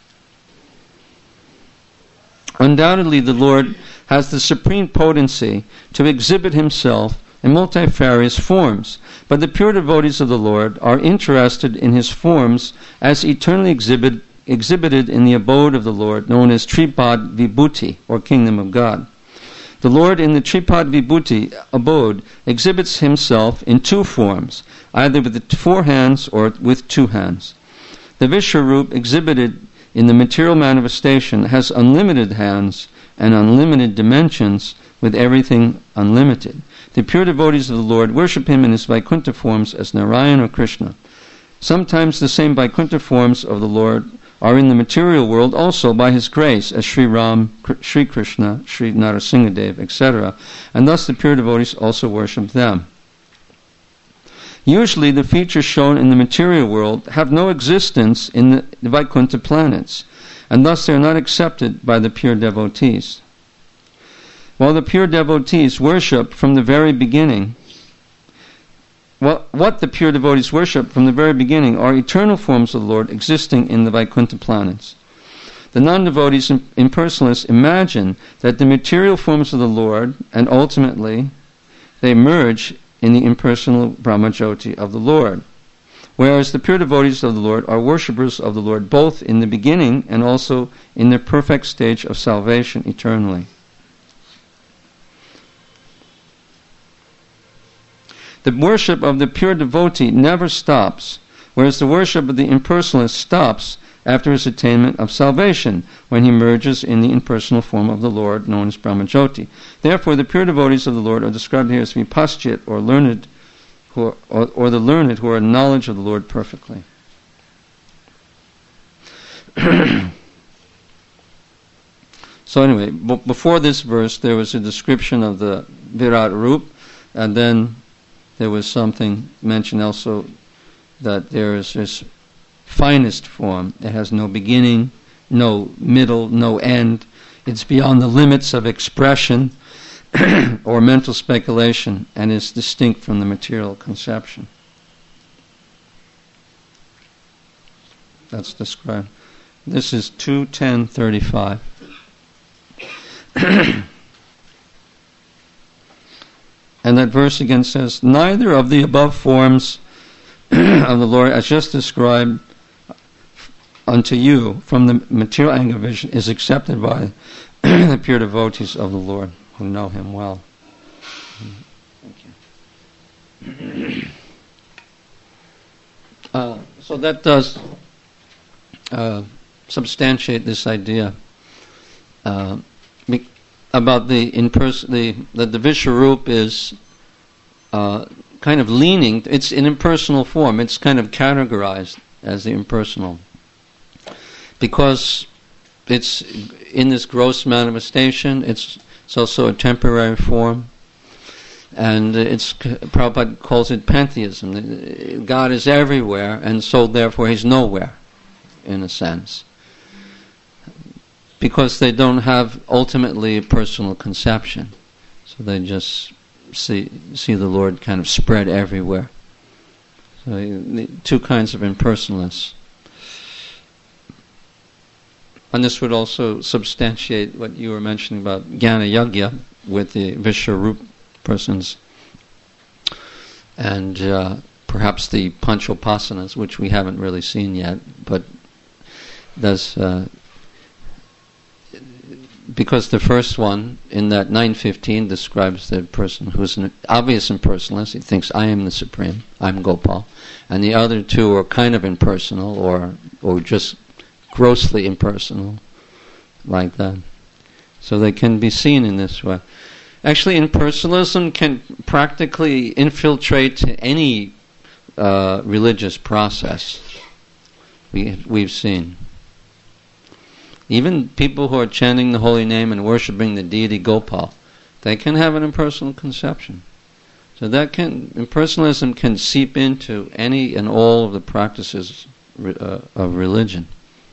Undoubtedly, the Lord has the supreme potency to exhibit himself in multifarious forms, but the pure devotees of the Lord are interested in his forms as eternally exhibit, exhibited in the abode of the Lord, known as Tripad Vibhuti, or Kingdom of God. The Lord in the Tripad Vibhuti abode exhibits himself in two forms, either with the four hands or with two hands. The Vishwarup exhibited in the material manifestation has unlimited hands and unlimited dimensions, with everything unlimited. The pure devotees of the Lord worship him in his Vaikuntha forms as Narayan or Krishna. Sometimes the same Vaikuntha forms of the Lord are in the material world also by his grace, as Sri Ram, Sri Krishna, Sri Narasimhadev, et cetera, and thus the pure devotees also worship them. Usually the features shown in the material world have no existence in the Vaikuntha planets, and thus they are not accepted by the pure devotees. While the pure devotees worship from the very beginning, well, what the pure devotees worship from the very beginning are eternal forms of the Lord existing in the Vaikuntha planets. The non-devotees and impersonalists imagine that the material forms of the Lord, and ultimately they merge in the impersonal Brahmajyoti of the Lord, whereas the pure devotees of the Lord are worshippers of the Lord both in the beginning and also in the perfect stage of salvation eternally. The worship of the pure devotee never stops, whereas the worship of the impersonalist stops after his attainment of salvation, when he merges in the impersonal form of the Lord, known as Brahmajyoti. Therefore, the pure devotees of the Lord are described here as vipaschit, or learned, who are, or, or the learned who are in knowledge of the Lord perfectly. So anyway, b- before this verse, there was a description of the Virat Rup, and then there was something mentioned also that there is this finest form. It has no beginning, no middle, no end. It's beyond the limits of expression or mental speculation, and is distinct from the material conception. That's described. This is two ten thirty-five. And that verse again says, neither of the above forms of the Lord, as just described unto you from the material angle of vision, is accepted by the pure devotees of the Lord who know him well. Thank you. Uh, so that does uh, substantiate this idea uh, about the in pers- the that the Vishwarup is uh, kind of leaning. It's an impersonal form. It's kind of categorized as the impersonal because it's in this gross manifestation. It's it's also a temporary form. And it's, Prabhupada calls it pantheism. God is everywhere, and so therefore he's nowhere, in a sense. Because they don't have ultimately a personal conception. So they just see see the Lord kind of spread everywhere. So the two kinds of impersonalists. And this would also substantiate what you were mentioning about Jnana Yagya with the Vishwarup persons, and uh, perhaps the Panchopasanas, which we haven't really seen yet, but does uh, because the first one in that nine fifteen describes the person who's an obvious impersonalist. He thinks I am the Supreme, I'm Gopal, and the other two are kind of impersonal or or just grossly impersonal, like that. So they can be seen in this way. Actually, impersonalism can practically infiltrate any uh, religious process. We, we've seen. Even people who are chanting the holy name and worshipping the deity Gopal, they can have an impersonal conception. So that can impersonalism can seep into any and all of the practices uh, of religion.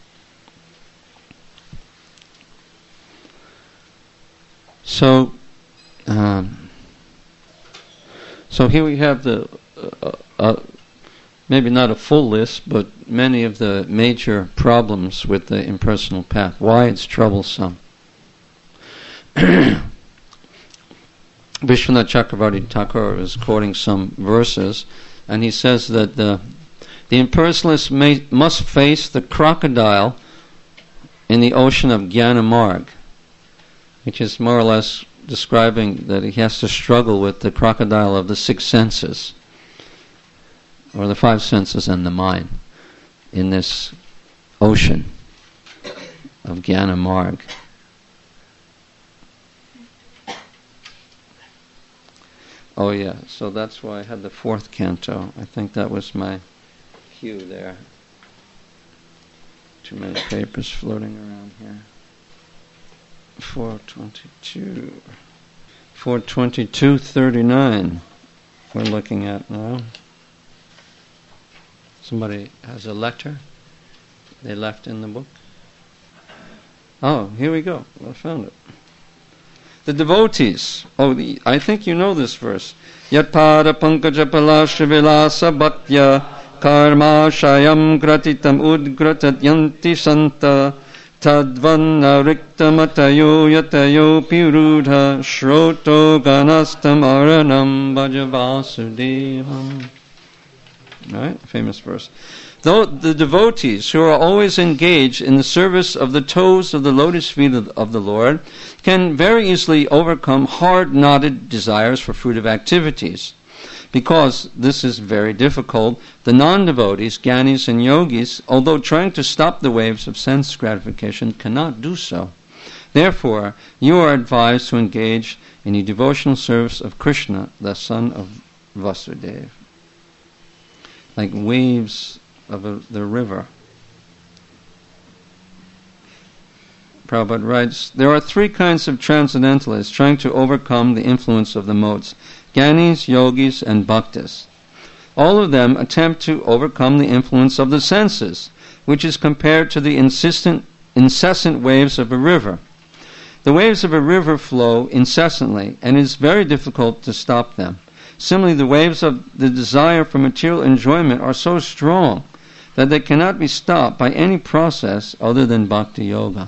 So. Um, so here we have the, uh, uh, maybe not a full list, but many of the major problems with the impersonal path. Why it's troublesome. Vishwanath Chakravarti Thakur is quoting some verses, and he says that the the impersonalist may, must face the crocodile in the ocean of Jnana Marg, which is more or less describing that he has to struggle with the crocodile of the six senses, or the five senses and the mind, in this ocean of Jnana Marg. Oh yeah, so that's why I had the fourth canto. I think that was my cue there. Too many papers floating around here. four twenty-two. four twenty-two thirty-nine we're looking at now. Somebody has a letter they left in the book. Oh, here we go. I found it. The devotees. Oh, the, I think you know this verse. Yat pada pankaja palasha vilasa bhaktya karma shayam gratitam udgratat yanti santa Tadvanna riktamatayo yatayo pirudha shroto ganastam aranam bhajavasudevam. Right? Famous verse. Though the devotees who are always engaged in the service of the toes of the lotus feet of, of the Lord can very easily overcome hard-knotted desires for fruitive activities. Because this is very difficult, the non-devotees, jnanis and yogis, although trying to stop the waves of sense gratification, cannot do so. Therefore, you are advised to engage in the devotional service of Krishna, the son of Vasudeva. Like waves of a, the river. Prabhupada writes, there are three kinds of transcendentalists trying to overcome the influence of the modes: Jnanis, yogis, and bhaktas. All of them attempt to overcome the influence of the senses, which is compared to the insistent, incessant waves of a river. The waves of a river flow incessantly, and it is very difficult to stop them. Similarly, the waves of the desire for material enjoyment are so strong that they cannot be stopped by any process other than bhakti yoga.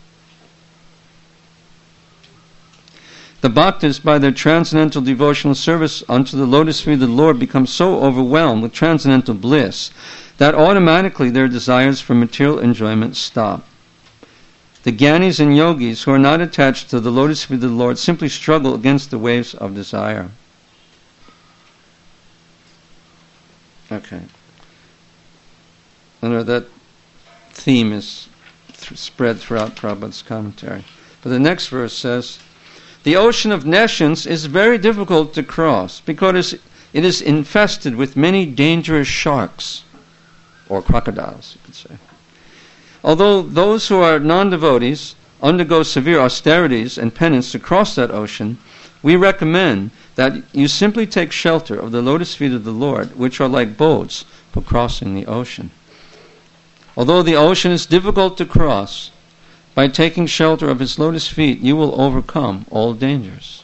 The bhaktas, by their transcendental devotional service unto the lotus feet of the Lord, become so overwhelmed with transcendental bliss that automatically their desires for material enjoyment stop. The jnanis and yogis who are not attached to the lotus feet of the Lord simply struggle against the waves of desire. Okay. I know that theme is th- spread throughout Prabhupada's commentary. But the next verse says, the ocean of nescience is very difficult to cross because it is infested with many dangerous sharks, or crocodiles, you could say. Although those who are non-devotees undergo severe austerities and penance to cross that ocean, we recommend that you simply take shelter of the lotus feet of the Lord, which are like boats for crossing the ocean. Although the ocean is difficult to cross, by taking shelter of his lotus feet, you will overcome all dangers.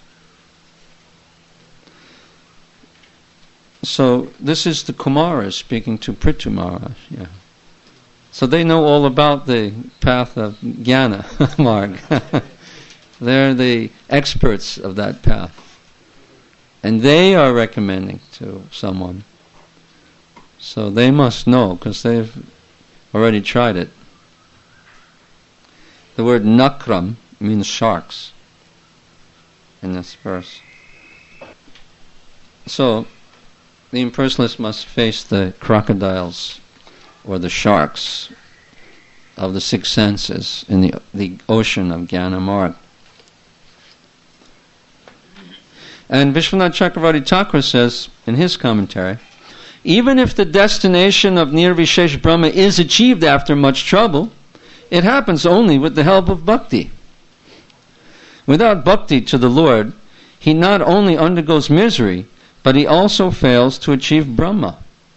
So this is the Kumaras speaking to Prithu Maharaj. Yeah. So they know all about the path of Jnana Marg. They're the experts of that path. And they are recommending to someone. So they must know, because they've already tried it. The word nakram means sharks in this verse. So the impersonalist must face the crocodiles or the sharks of the six senses in the the ocean of Jnana Marg. And Vishwanath Chakravarti Thakur says in his commentary, even if the destination of Nirvishesh Brahma is achieved after much trouble, it happens only with the help of bhakti. Without bhakti to the Lord, he not only undergoes misery, but he also fails to achieve Brahma.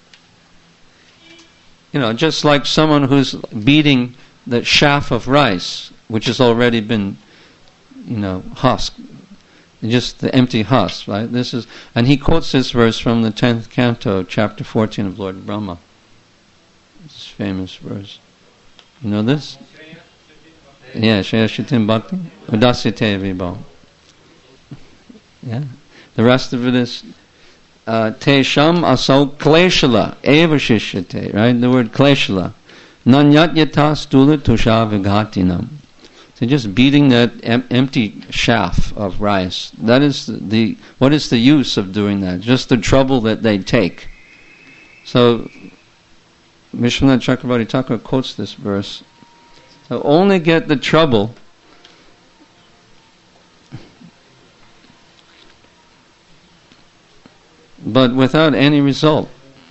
You know, just like someone who's beating the chaff of rice, which has already been, you know, husked, just the empty husk, right? This is, and he quotes this verse from the tenth canto, chapter fourteen of Lord Brahma. This famous verse. You know this? Yeah, Shreya Shritim Bhakti. Udasyate Vibhav. Yeah. The rest of it is Te Sham Asau Kleshala Eva Shishyate, right? The word Kleshala. Nanyat Yata Stula Tusha Vighatinam. So just beating that em- empty chaff of rice. That is the, the what is the use of doing that? Just the trouble that they take. So Vishwanath Chakravarti Thakur quotes this verse. So only get the trouble but without any result.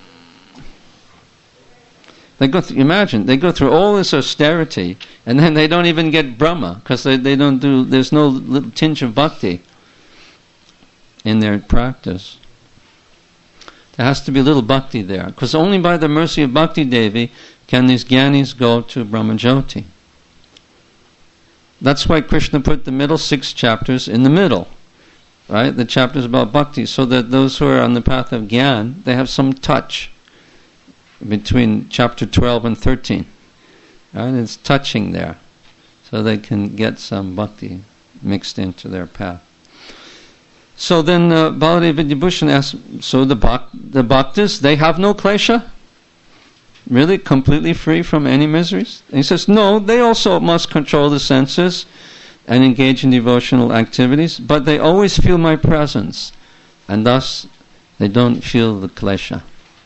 They go through, imagine, they go through all this austerity and then they don't even get Brahma because they, they don't do, there's no little tinge of bhakti in their practice. There has to be a little bhakti there, because only by the mercy of Bhakti Devi can these Gyanis go to Brahmajyoti. That's why Krishna put the middle six chapters in the middle, right? The chapters about bhakti, so that those who are on the path of Gyan, they have some touch between chapter twelve and thirteen. Right? It's touching there, so they can get some bhakti mixed into their path. So then uh, Baladev Vidyabhushan asks, so the, bhak- the bhaktas, they have no klesha? Really? Completely free from any miseries? And he says, no, they also must control the senses and engage in devotional activities, but they always feel my presence, and thus they don't feel the klesha.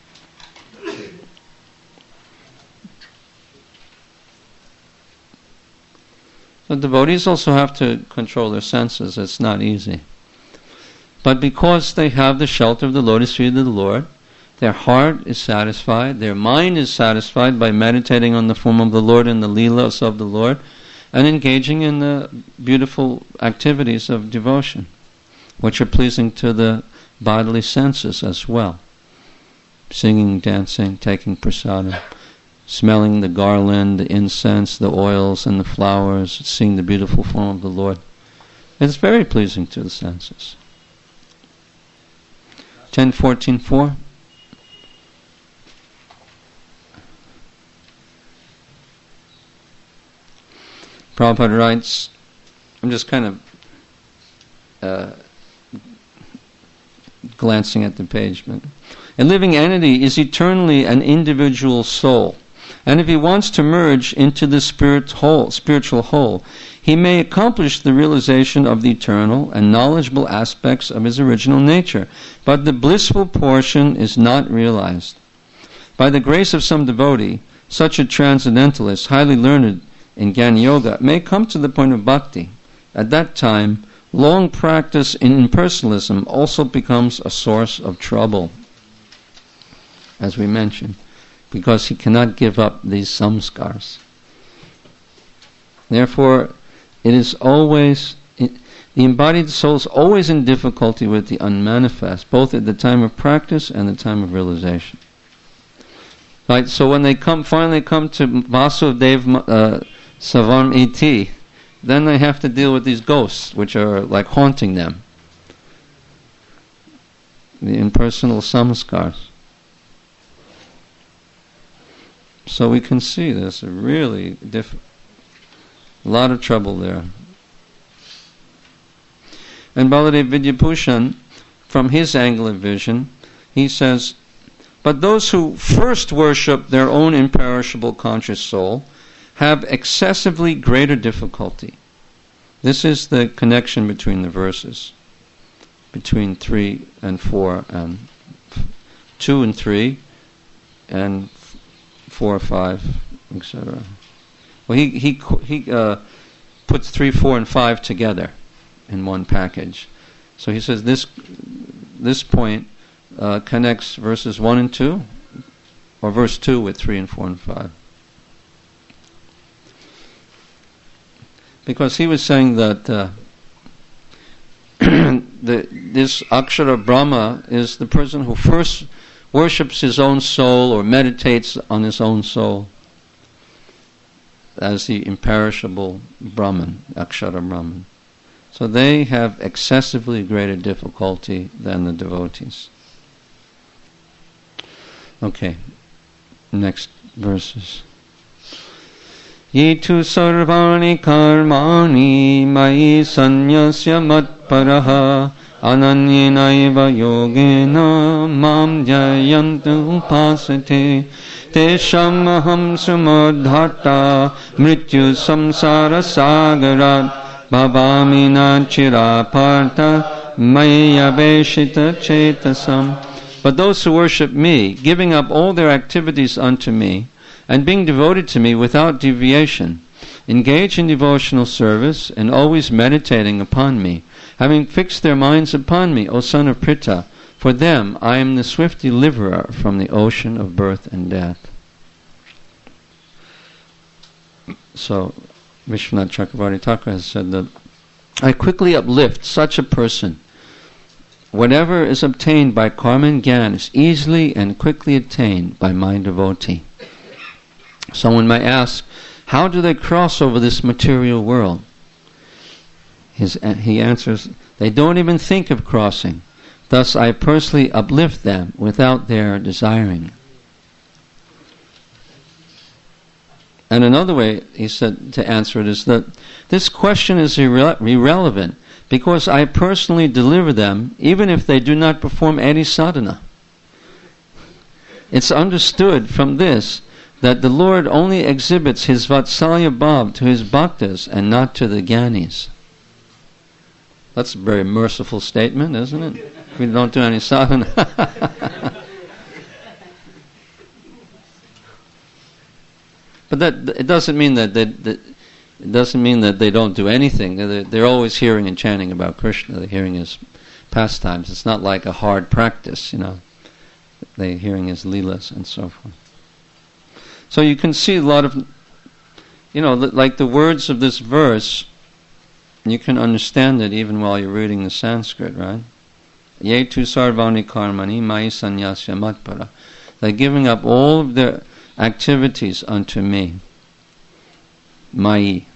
So devotees also have to control their senses. It's not easy. But because they have the shelter of the lotus feet of the Lord, their heart is satisfied, their mind is satisfied by meditating on the form of the Lord and the leelas of the Lord, and engaging in the beautiful activities of devotion, which are pleasing to the bodily senses as well. Singing, dancing, taking prasadam, smelling the garland, the incense, the oils and the flowers, seeing the beautiful form of the Lord. It's very pleasing to the senses. ten fourteen four. Prabhupada writes, I'm just kind of uh, glancing at the page, but a living entity is eternally an individual soul, and if he wants to merge into the spirit whole, spiritual whole, he may accomplish the realization of the eternal and knowledgeable aspects of his original nature, but the blissful portion is not realized. By the grace of some devotee, such a transcendentalist, highly learned in Jnana Yoga, may come to the point of bhakti. At that time, long practice in impersonalism also becomes a source of trouble, as we mentioned, because he cannot give up these samskars. Therefore, it is always The embodied soul is always in difficulty with the unmanifest, both at the time of practice and the time of realization. Right, so when they come, finally come to Vasudev uh, Savam Iti, then they have to deal with these ghosts, which are like haunting them. The impersonal samskars. So we can see there's a really diff- a lot of trouble there. And Baladev Vidyabhushan, from his angle of vision, he says, but those who first worship their own imperishable conscious soul have excessively greater difficulty. This is the connection between the verses, between three and four, and two and three, and four, five, et cetera. Well, he he he uh, puts three, four, and five together in one package. So he says this this point uh, connects verses one and two, or verse two with three and four and five. Because he was saying that uh, the, this Akshara Brahma is the person who first worships his own soul or meditates on his own soul as the imperishable Brahman, Akshara Brahman. So they have excessively greater difficulty than the devotees. Okay, next verses. Ye tu sarvani karmani mai sanyasya matparaha ananyenaiva yogena mam jayantu upasate tesham aham sumodhata mrityu samsara sagarat bhavami nachira partha maya veshita chetasam. But those who worship me, giving up all their activities unto me, and being devoted to me without deviation, engage in devotional service, and always meditating upon me, having fixed their minds upon me, O son of Pritha, for them I am the swift deliverer from the ocean of birth and death. So, Vishwanath Chakravarti Thakur has said that I quickly uplift such a person. Whatever is obtained by karma and gyan is easily and quickly attained by my devotee. Someone might ask, how do they cross over this material world? His, uh, he answers, they don't even think of crossing. Thus I personally uplift them without their desiring. And another way, he said, to answer it is that this question is irre- irrelevant because I personally deliver them even if they do not perform any sadhana. It's understood from this that the Lord only exhibits His Vatsalya Bhav to His bhaktas and not to the jnanis. That's a very merciful statement, isn't it? We don't do any sadhana. But that it doesn't mean that, that, that it doesn't mean that they don't do anything. They're, they're always hearing and chanting about Krishna. They're hearing His pastimes. It's not like a hard practice, you know. They're hearing His leelas and so forth. So you can see a lot of, you know, like the words of this verse, you can understand it even while you're reading the Sanskrit, right? Ye tu sarvani karmani mai sanyasya matpara. They're giving up all of their activities unto me. Mai.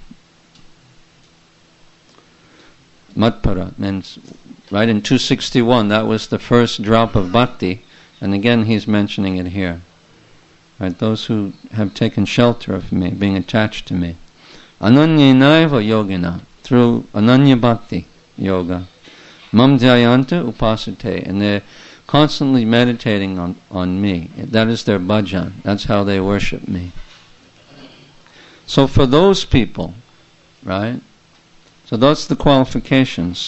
Matpara means, right in two sixty-one, that was the first drop of bhakti, and again he's mentioning it here. Right, those who have taken shelter of me, being attached to me. Ananyenaiva yogina, through ananya bhakti yoga. Mam jayanta upasate, and they're constantly meditating on, on me. That is their bhajan. That's how they worship me. So for those people, right, so that's the qualifications.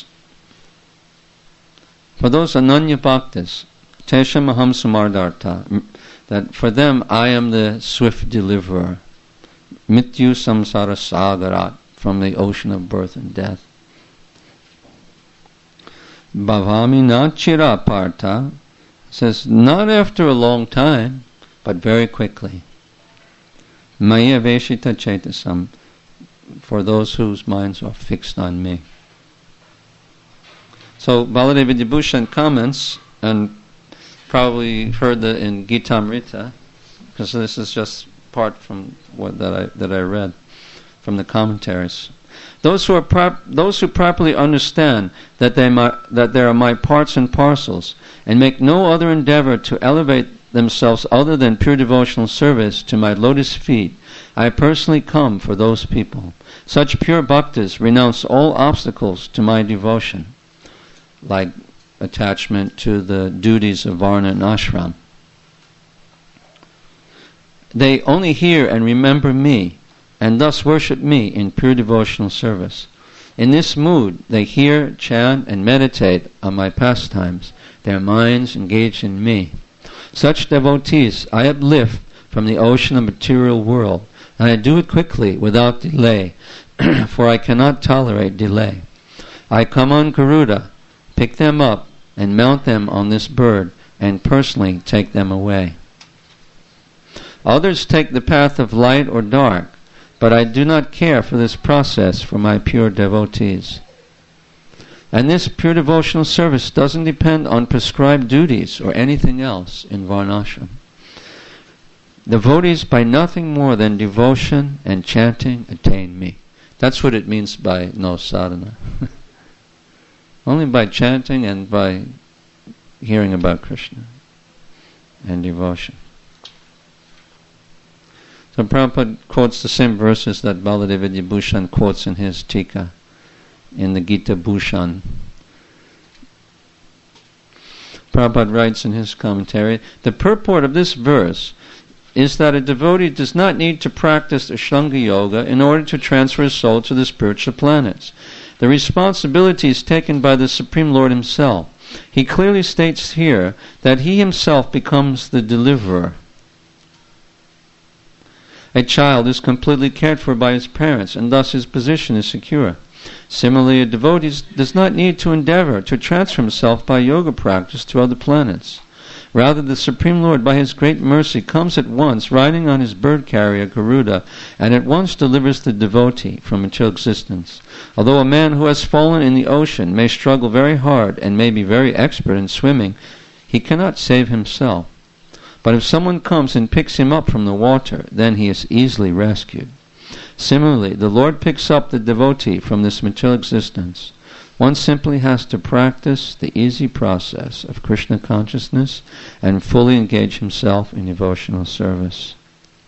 For those ananya bhaktas, tesham aham sumardartha, that for them I am the swift deliverer. Mityu samsara sagarat, from the ocean of birth and death. Bhavami nachira partha, says not after a long time, but very quickly. Maya veshita chetasam, for those whose minds are fixed on me. So Baladeva Vibhushan comments, and probably heard that in Gitamrita, because this is just part from what that I that I read from the commentaries. Those who are prop, those who properly understand that they my, that they are my parts and parcels, and make no other endeavor to elevate themselves other than pure devotional service to my lotus feet, I personally come for those people. Such pure bhaktas renounce all obstacles to my devotion, like attachment to the duties of varna and ashram. They only hear and remember me, and thus worship me in pure devotional service. In this mood, they hear, chant, and meditate on my pastimes, their minds engaged in me. Such devotees I uplift from the ocean of material world, and I do it quickly, without delay, for I cannot tolerate delay. I come on Garuda, pick them up, and mount them on this bird, and personally take them away. Others take the path of light or dark, but I do not care for this process for my pure devotees. And this pure devotional service doesn't depend on prescribed duties or anything else in Varnashram. Devotees by nothing more than devotion and chanting attain me. That's what it means by no sadhana. Only by chanting and by hearing about Krishna and devotion. So Prabhupada quotes the same verses that Baladeva Vibhushan quotes in his Tika, in the Gita Bhushan. Prabhupada writes in his commentary, the purport of this verse is that a devotee does not need to practice Ashtanga Yoga in order to transfer his soul to the spiritual planets. The responsibility is taken by the Supreme Lord Himself. He clearly states here that He Himself becomes the deliverer. A child is completely cared for by his parents, and thus his position is secure. Similarly, a devotee does not need to endeavor to transfer himself by yoga practice to other planets. Rather, the Supreme Lord, by His great mercy, comes at once, riding on His bird carrier, Garuda, and at once delivers the devotee from material existence. Although a man who has fallen in the ocean may struggle very hard and may be very expert in swimming, he cannot save himself. But if someone comes and picks him up from the water, then he is easily rescued. Similarly, the Lord picks up the devotee from this material existence. One simply has to practice the easy process of Krishna consciousness and fully engage himself in devotional service.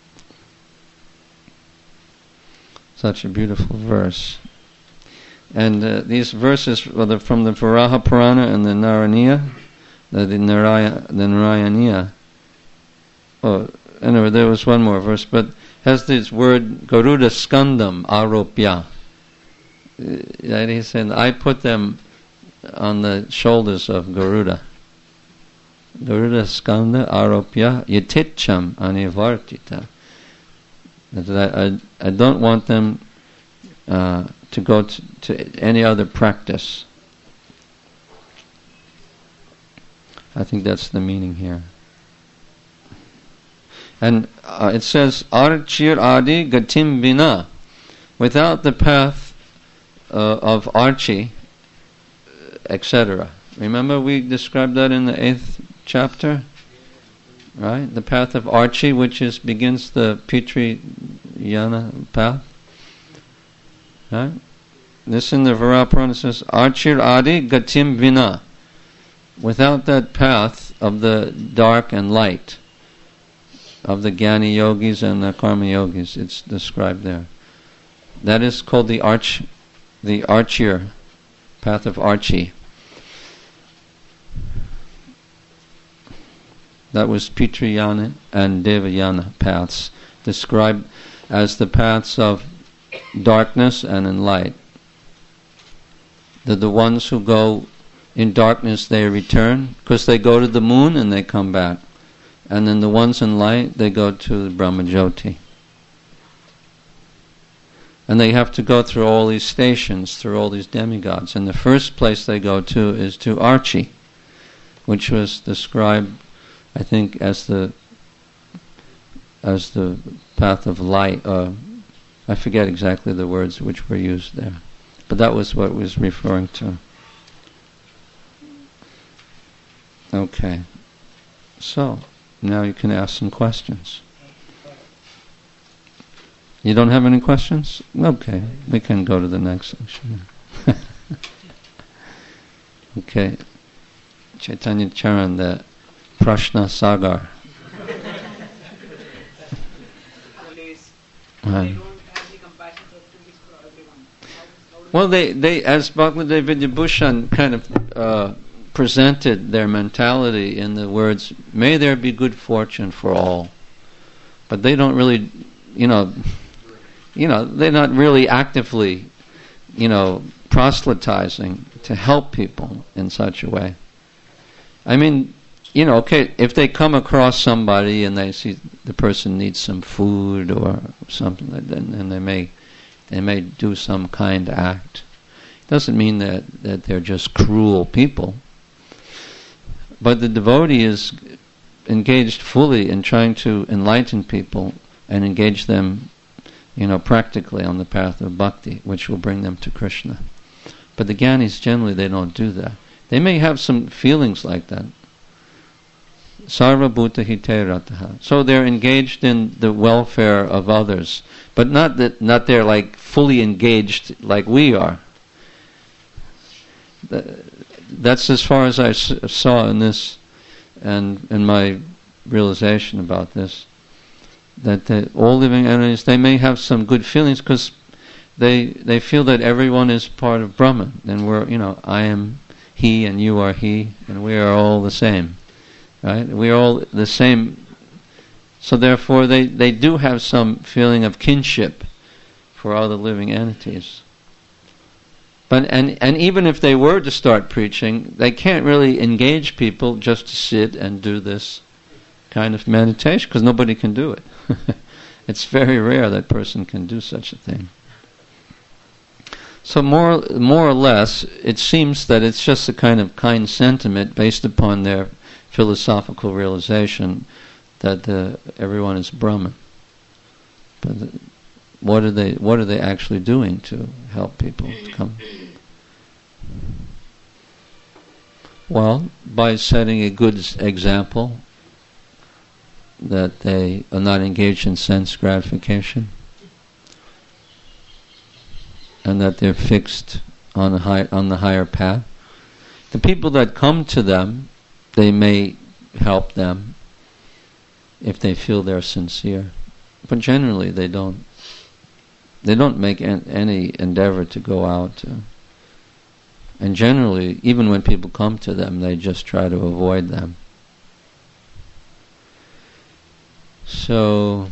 Such a beautiful verse. And uh, these verses, whether from the Varaha Purana and the Naraniya, the, the, Naraya, the Narayaniya, oh, anyway, there was one more verse, but has this word Garuda Skandam Aropya. Uh, he said, I put them on the shoulders of Garuda. Garuda Skanda Aropya Yatitcham Anivartita. That I, I don't want them uh, to go to, to any other practice. I think that's the meaning here. And uh, it says, Archir Adi Gatim Vina. Without the path uh, of Archi, et cetera. Remember we described that in the eighth chapter? Right? The path of Archi, which is begins the Pitri Yana path. Right? This in the Varaha says, Archir Adi Gatim Vina. Without that path of the dark and light, of the Jnani Yogis and the Karma Yogis, it's described there. That is called the arch, the Archir, path of Archi. That was Pitrayana and Devayana paths, described as the paths of darkness and in light. The, the ones who go in darkness, they return, because they go to the moon and they come back. And then the ones in light, they go to the Brahmajyoti. And they have to go through all these stations, through all these demigods. And the first place they go to is to Archi, which was described, I think, as the as the path of light. Uh, I forget exactly the words which were used there, but that was what it was referring to. Okay. So, now you can ask some questions. You don't have any questions? Okay, we can go to the next section. Okay. Chaitanya Charan, the Prashna Sagar. Right. Well, they, they as Bhaktivedanta Vidyabhushan kind of uh, presented their mentality in the words, may there be good fortune for all. But they don't really, you know, you know, they're not really actively, you know, proselytizing to help people in such a way. I mean, you know, okay, if they come across somebody and they see the person needs some food or something, and, and they may they may do some kind act. Doesn't mean that, that they're just cruel people. But the devotee is engaged fully in trying to enlighten people and engage them, you know, practically on the path of bhakti, which will bring them to Krishna. But the Gyanis generally, they don't do that. They may have some feelings like that. Sarva bhuta hite rataha. So they're engaged in the welfare of others, but not that not they're like fully engaged like we are. That's as far as I saw in this, and in my realization about this, that the, all living entities, they may have some good feelings because they they feel that everyone is part of Brahman, and we're, you know, I am he and you are he, and we are all the same. Right? We are all the same. So therefore they, they do have some feeling of kinship for all the living entities. But and, and even if they were to start preaching, they can't really engage people just to sit and do this kind of meditation, because nobody can do it. It's very rare that person can do such a thing. So more more or less, it seems that it's just a kind of kind sentiment based upon their philosophical realization that uh, everyone is Brahman. But the, what are they? What are they actually doing to help people to come? Well, by setting a good example, that they are not engaged in sense gratification, and that they're fixed on the high, on the higher path. The people that come to them, they may help them if they feel they're sincere, but generally they don't. They don't make an, any endeavor to go out to, and generally, even when people come to them, they just try to avoid them. So,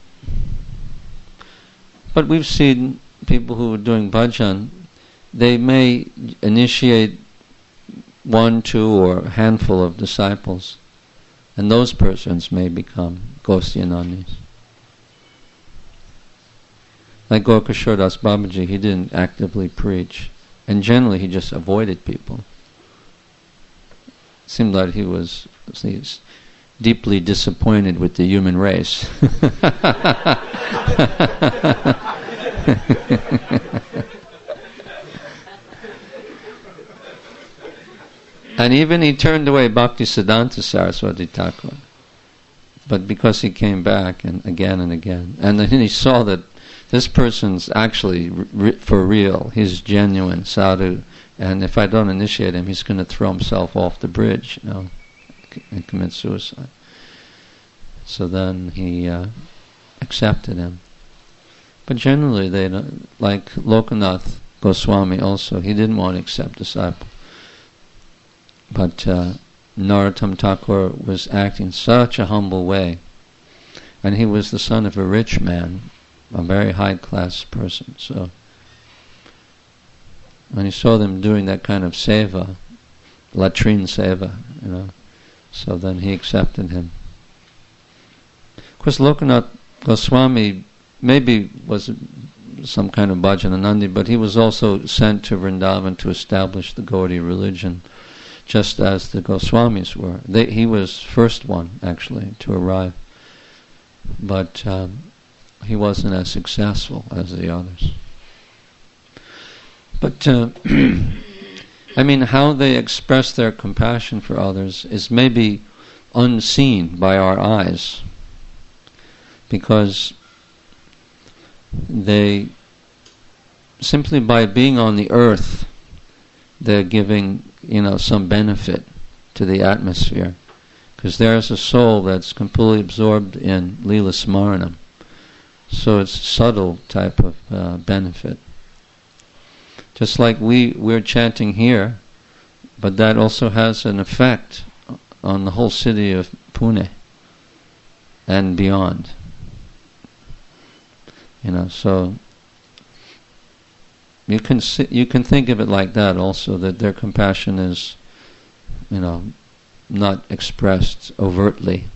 but we've seen people who are doing bhajan, they may initiate one, two, or a handful of disciples, and those persons may become Gosyanandis. Like Gorkashore Das Babaji, he didn't actively preach, and generally he just avoided people. It seemed like he was, he was deeply disappointed with the human race. And even he turned away Bhaktisiddhanta Saraswati Thakur, but because he came back and again and again, and then he saw that this person's actually re- for real, he's genuine sadhu, and if I don't initiate him, he's going to throw himself off the bridge, you know, and commit suicide. So then he uh, accepted him. But generally, they don't, like Lokanath Goswami also, he didn't want to accept disciple. But uh, Narottam Thakur was acting such a humble way, and he was the son of a rich man, a very high-class person. So when he saw them doing that kind of seva, latrine seva, you know, so then he accepted him. Of course, Lokanath Goswami maybe was some kind of bhajananandi, but he was also sent to Vrindavan to establish the Gaudiya religion, just as the Goswamis were. They, he was first one, actually, to arrive. But um, he wasn't as successful as the others. But uh, I mean, how they express their compassion for others is maybe unseen by our eyes, because they, simply by being on the earth, they're giving, you know, some benefit to the atmosphere, because there's a soul that's completely absorbed in Lila Smaranam. So it's a subtle type of uh, benefit. Just like we, we're chanting here, but that also has an effect on the whole city of Pune and beyond. You know, so you can see, you can think of it like that also, that their compassion is, you know, not expressed overtly,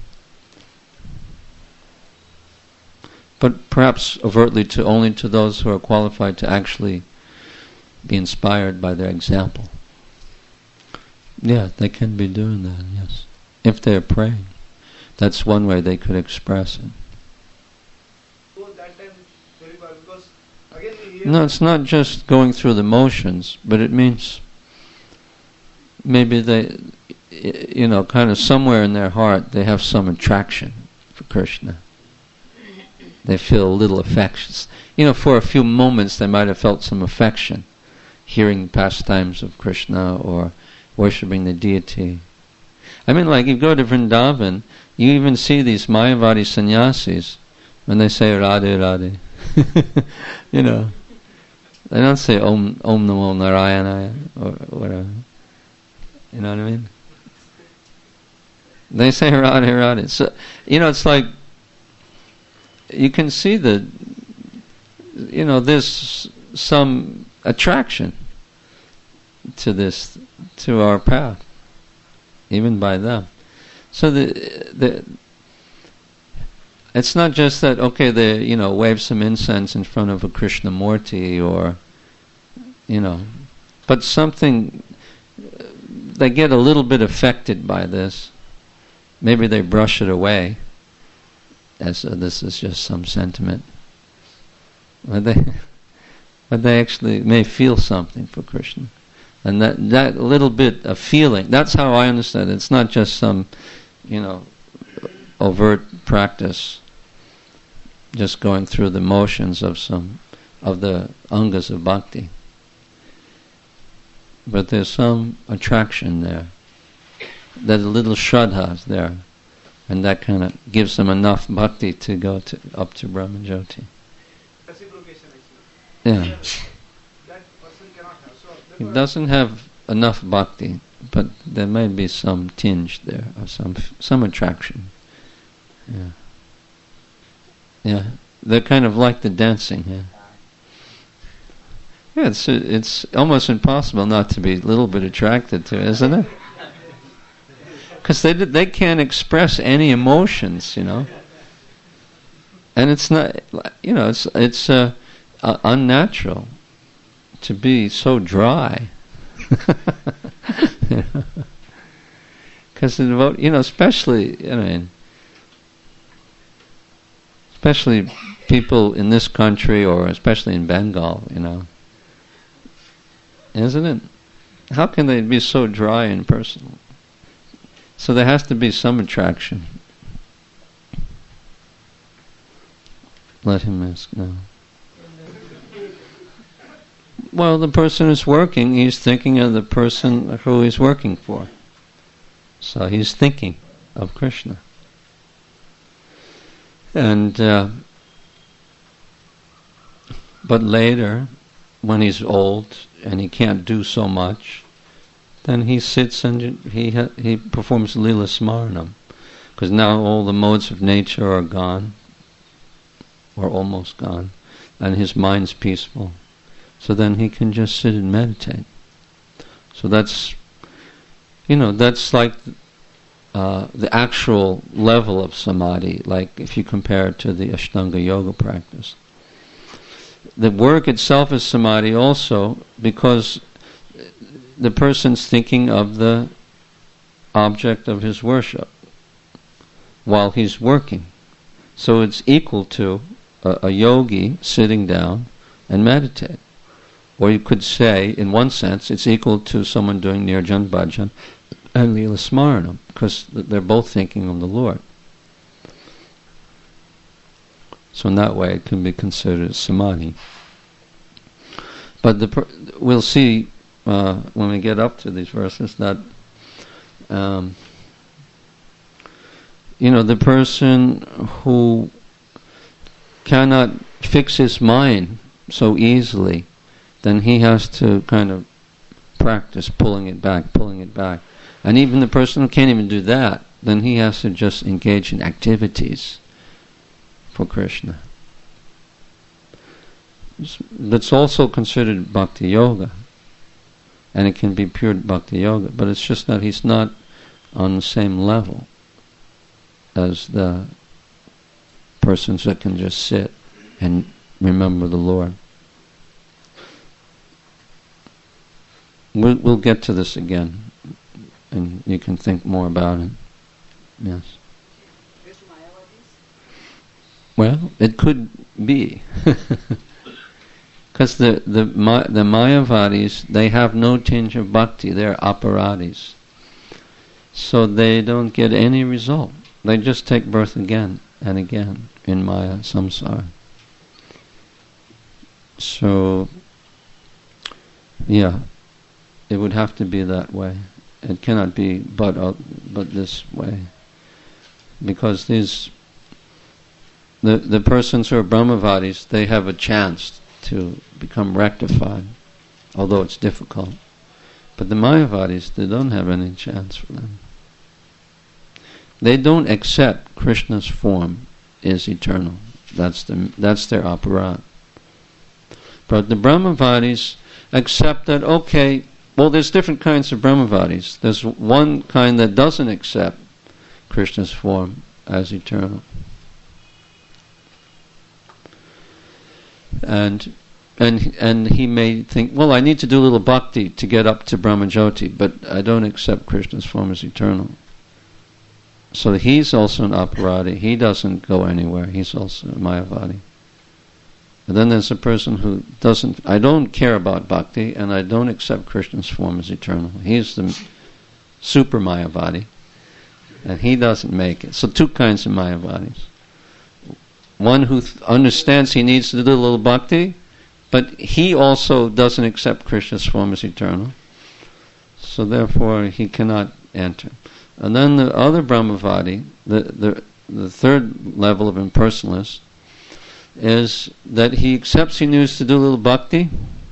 but perhaps overtly to only to those who are qualified to actually be inspired by their example. Yeah, they can be doing that, yes. If they're praying. That's one way they could express it. So that time very well, because again we hear No, it's not just going through the motions, but it means maybe they, you know, kind of somewhere in their heart they have some attraction for Krishna. They feel a little affection. You know, for a few moments they might have felt some affection, hearing pastimes of Krishna or worshipping the deity. I mean, like, you go to Vrindavan, you even see these Mayavadi sannyasis, when they say Radhe Radhe. You know, they don't say Om Om Namo Narayanaya or whatever. You know what I mean? They say Radhe Radhe. So, you know, it's like, you can see that, you know, there's some attraction to this, to our path, even by them. So the the it's not just that, okay, they, you know, wave some incense in front of a Krishna Murti, or, you know, but something, they get a little bit affected by this. Maybe they brush it away as uh, this is just some sentiment. But they, but they actually may feel something for Krishna. And that, that little bit of feeling, that's how I understand it. It's not just some, you know, overt practice, just going through the motions of some, of the angas of bhakti. But there's some attraction there. There's a little shraddha is there. And that kind of gives them enough bhakti to go to up to Brahmajyoti. reciprocation actually. Yeah. That person cannot have. So He therefore, doesn't have enough bhakti, but there may be some tinge there, or some some attraction. Yeah. Yeah. They're kind of like the dancing, yeah. Yeah, it's it's almost impossible not to be a little bit attracted to it, isn't it? Because they they can't express any emotions, you know. And it's not, you know, it's it's uh, uh, unnatural to be so dry. Because the devote, you know, especially, I mean, especially people in this country, or especially in Bengal, you know, isn't it? How can they be so dry and personal? So there has to be some attraction. Let him ask now. Well, the person is working, he's thinking of the person who he's working for. So he's thinking of Krishna. And uh, but later, when he's old and he can't do so much, then he sits and he ha- he performs Lila Smaranam, because now all the modes of nature are gone, or almost gone, and his mind's peaceful. So then he can just sit and meditate. So that's, you know, that's like uh, the actual level of samadhi, like if you compare it to the Ashtanga Yoga practice. The work itself is samadhi also, because the person's thinking of the object of his worship while he's working. So it's equal to a, a yogi sitting down and meditate. Or you could say, in one sense, it's equal to someone doing Nirjan Bhajan and Leela Smaranam, because they're both thinking of the Lord. So in that way it can be considered samadhi. But the per- we'll see uh, when we get up to these verses that um, you know, the person who cannot fix his mind so easily, then he has to kind of practice pulling it back, pulling it back. And even the person who can't even do that, then he has to just engage in activities for Krishna. That's also considered bhakti yoga, and it can be pure bhakti yoga, but it's just that he's not on the same level as the persons that can just sit and remember the Lord. We'll, we'll get to this again, and you can think more about it. Yes. Well, it could be. Because the, the, the Mayavadis, they have no tinge of bhakti, they're aparadis. So they don't get any result. They just take birth again and again in Maya samsara. So, yeah, it would have to be that way. It cannot be but uh, but this way. Because these, the, the persons who are Brahmavadis, they have a chance to become rectified, although it's difficult. But the Mayavadis, they don't have any chance for them. They don't accept Krishna's form is eternal. That's the that's their aparat. But the Brahmavadis accept that, okay, well, there's different kinds of Brahmavadis. There's one kind that doesn't accept Krishna's form as eternal. And and and he may think, well, I need to do a little bhakti to get up to Brahmajyoti, but I don't accept Krishna's form as eternal. So he's also an aparadi. He doesn't go anywhere. He's also a Mayavadi. And then there's a person who doesn't, I don't care about bhakti, and I don't accept Krishna's form as eternal. He's the super Mayavadi, and he doesn't make it. So two kinds of Mayavadis. One who th- understands he needs to do a little bhakti, but he also doesn't accept Krishna's form as eternal. So therefore he cannot enter. And then the other Brahmavadi, the, the, the third level of impersonalist, is that he accepts he needs to do a little bhakti,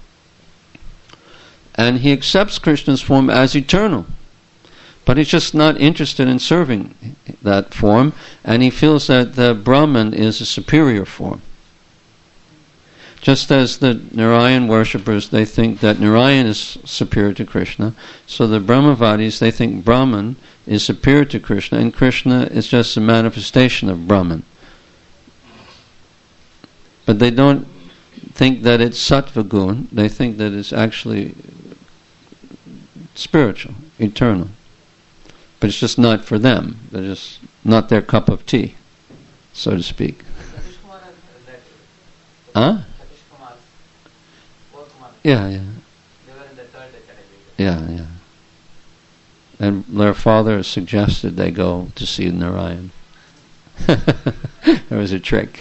and he accepts Krishna's form as eternal. But he's just not interested in serving that form, and he feels that the Brahman is a superior form. Just as the Narayan worshippers, they think that Narayan is superior to Krishna, so the Brahmavadis, they think Brahman is superior to Krishna, and Krishna is just a manifestation of Brahman. But they don't think that it's sattva gun, they think that it's actually spiritual, eternal. But it's just not for them. They're just not their cup of tea, so to speak. Huh? Yeah, yeah. They were in the third category. Yeah, yeah. And their father suggested they go to see Narayan. There was a trick.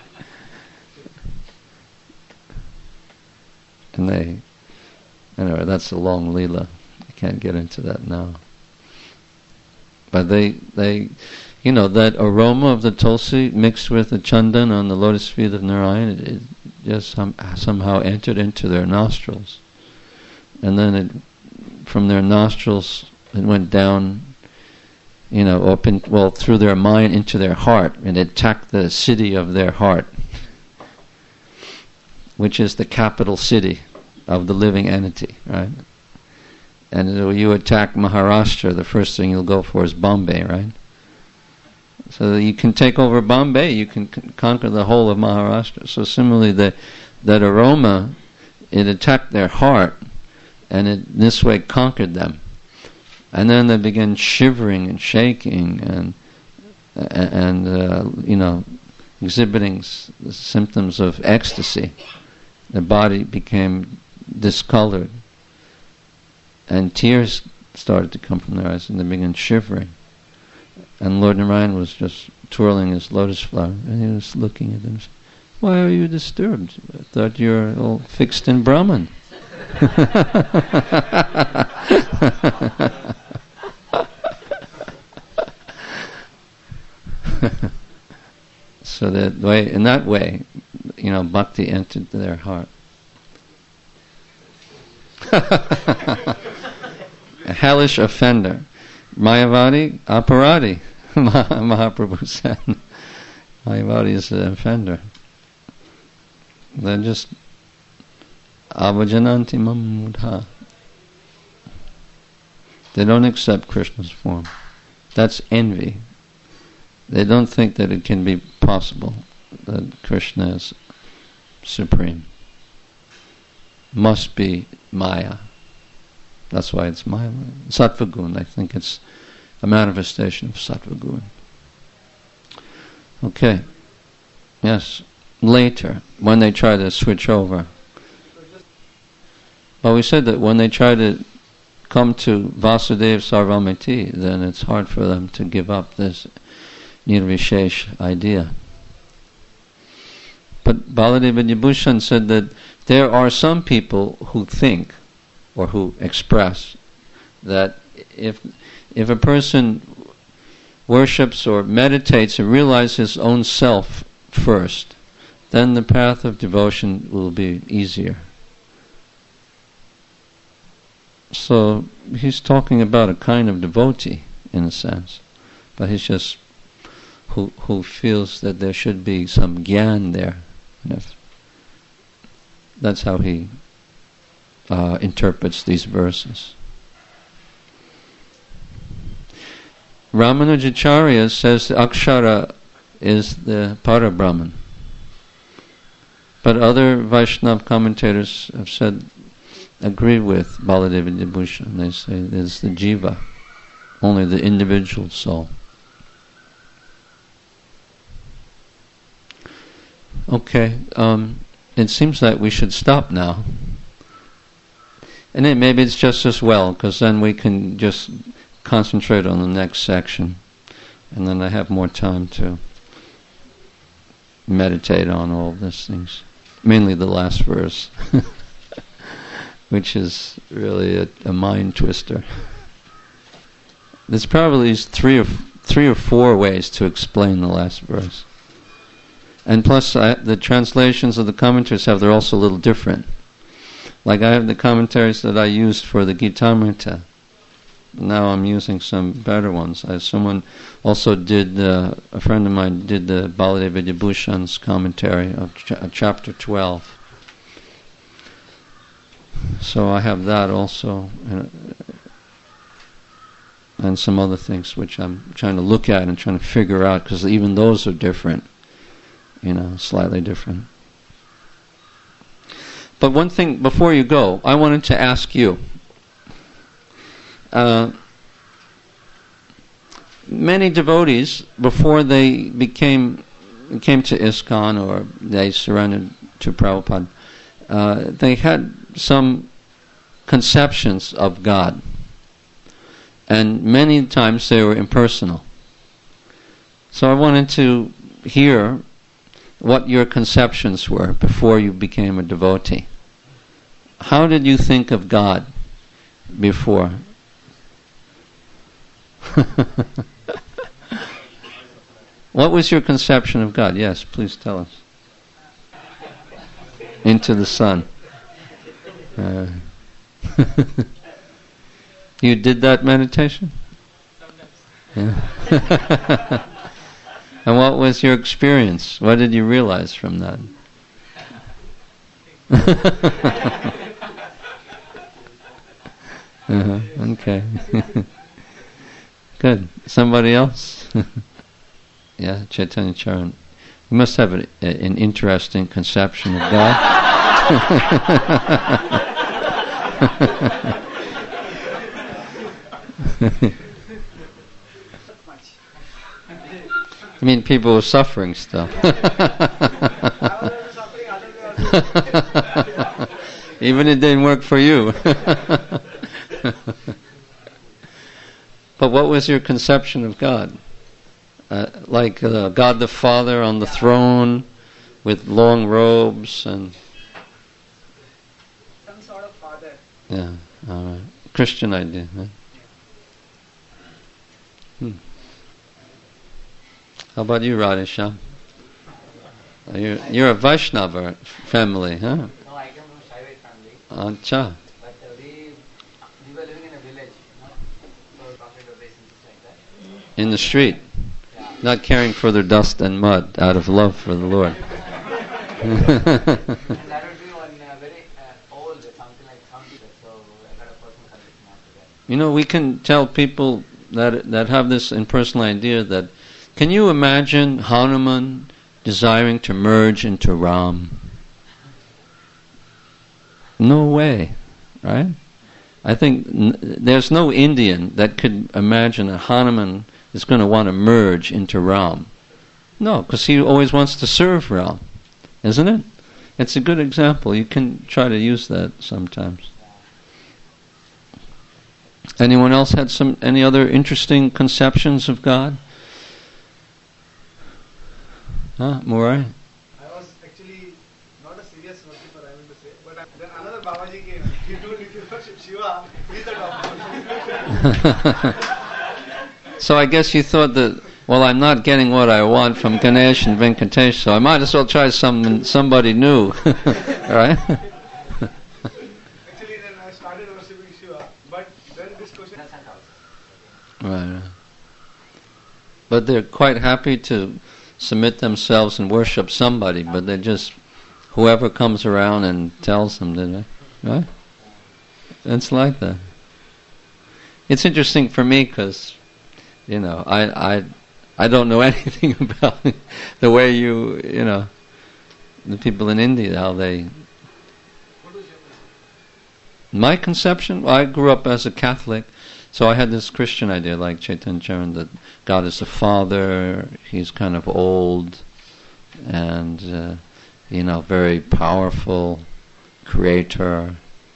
And they, anyway, that's a long leela. I can't get into that now. But they, they, you know, that aroma of the tulsi mixed with the chandan on the lotus feet of Narayan, it, it just some, somehow entered into their nostrils. And then it, from their nostrils, it went down, you know, up in, well, through their mind into their heart, and it attacked the city of their heart, which is the capital city of the living entity, right? And when you attack Maharashtra, the first thing you'll go for is Bombay, right? So that you can take over Bombay, you can c- conquer the whole of Maharashtra. So similarly, the, that aroma, it attacked their heart, and it in this way conquered them. And then they began shivering and shaking and and uh, you know, exhibiting s- symptoms of ecstasy. The body became discolored. And tears started to come from their eyes, and they began shivering. And Lord Narayan was just twirling his lotus flower, and he was looking at them. Why are you disturbed? I thought you were all fixed in Brahman. So that way, in that way, you know, bhakti entered their heart. A hellish offender. Mayavadi, aparadi. Mahaprabhu said. Mayavadi is an offender. They're just avajananti mamudha. They don't accept Krishna's form. That's envy. They don't think that it can be possible that Krishna is supreme. Must be Maya. That's why it's Maya. Sattva Gun. I think it's a manifestation of Sattva Gun. Okay. Yes. Later, when they try to switch over. Well, we said that when they try to come to Vasudev Sarvamiti, then it's hard for them to give up this Nirvishesh idea. But Baladeva Vibhushan said that there are some people who think, or who express, that if if a person worships or meditates and realizes his own self first, then the path of devotion will be easier. So he's talking about a kind of devotee, in a sense, but he's just who who feels that there should be some gyan there. And if that's how he uh, interprets these verses. Ramanujacharya says the Akshara is the Parabrahman. But other Vaishnava commentators have said, agree with Baladeva Vibhushan. They say it is the Jiva, only the individual soul. Okay, um, it seems that we should stop now. And then maybe it's just as well, because then we can just concentrate on the next section. And then I have more time to meditate on all of these things. Mainly the last verse, which is really a, a mind twister. There's probably three or three or four ways to explain the last verse. And plus, I, the translations of the commentaries have, they're also a little different. Like I have the commentaries that I used for the Gitamrita. Now I'm using some better ones. I, someone also did, uh, a friend of mine did the Baladeva Vibhushan's commentary of ch- uh, chapter twelve. So I have that also, and, and some other things which I'm trying to look at and trying to figure out, because even those are different, you know, slightly different. But one thing, before you go, I wanted to ask you, Uh, many devotees, before they became came to ISKCON or they surrendered to Prabhupada, uh, they had some conceptions of God, and many times they were impersonal. So I wanted to hear what your conceptions were before you became a devotee. How did you think of God before? What was your conception of God? Yes, please tell us. Into the sun. Uh, you did that meditation? Yeah. And what was your experience? What did you realize from that? uh-huh. Okay. Good. Somebody else? Yeah, Chaitanya Charan. You must have a, a, an interesting conception of God. I mean, people were suffering still. Even it didn't work for you. But what was your conception of God? Uh, like uh, God the Father on the throne with long robes and... Some sort of father. Yeah, all right. Christian idea. Huh? Hmm. How about you, Radhesham? Uh, you're, you're a Vaishnava family, huh? No, I came from Shaiva family. Acha. But uh, we we were living in a village, you know, so prophet of race and things like that. In the street, Yeah. not caring for their dust and mud out of love for the Lord. And that would be one uh, very uh, old, something like something. So I got a personal connection after that. You know, we can tell people that that have this impersonal idea that, can you imagine Hanuman desiring to merge into Ram? No way, right? I think n- there's no Indian that could imagine that Hanuman is going to want to merge into Ram. No, because he always wants to serve Ram, isn't it? It's a good example. You can try to use that sometimes. Anyone else had some any other interesting conceptions of God? Huh, Murai? I was actually not a serious worshipper, I mean to say, but I, then another Babaji came. He told if you worship Shiva, he's the doctor. So I guess you thought that, well, I'm not getting what I want from Ganesh and Venkatesh, so I might as well try some somebody new, right? Actually, then I started worshiping Shiva, but then this question. Innocent also. Right. But they're quite happy to submit themselves and worship somebody, but they just, whoever comes around and tells them, did they? Right? It's like that. It's interesting for me because, you know, I, I, I don't know anything about the way you, you know, the people in India, how they... What was your message? My conception, well, I grew up as a Catholic, so I had this Christian idea, like Chaitanya Charan, that God is the Father, He's kind of old, and, uh, you know, very powerful, creator.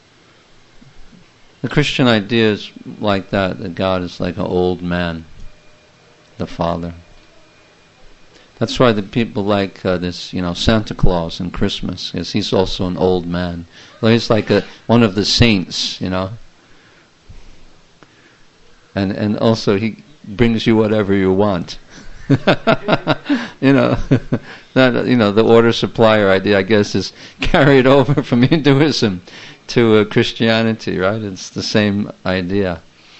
The Christian idea is like that, that God is like an old man, the Father. That's why the people like uh, this, you know, Santa Claus in Christmas, because he's also an old man. Well, he's like a, one of the saints, you know. And and also he brings you whatever you want. You know, that, you know, the order supplier idea, I guess, is carried over from Hinduism to uh, Christianity, right? It's the same idea.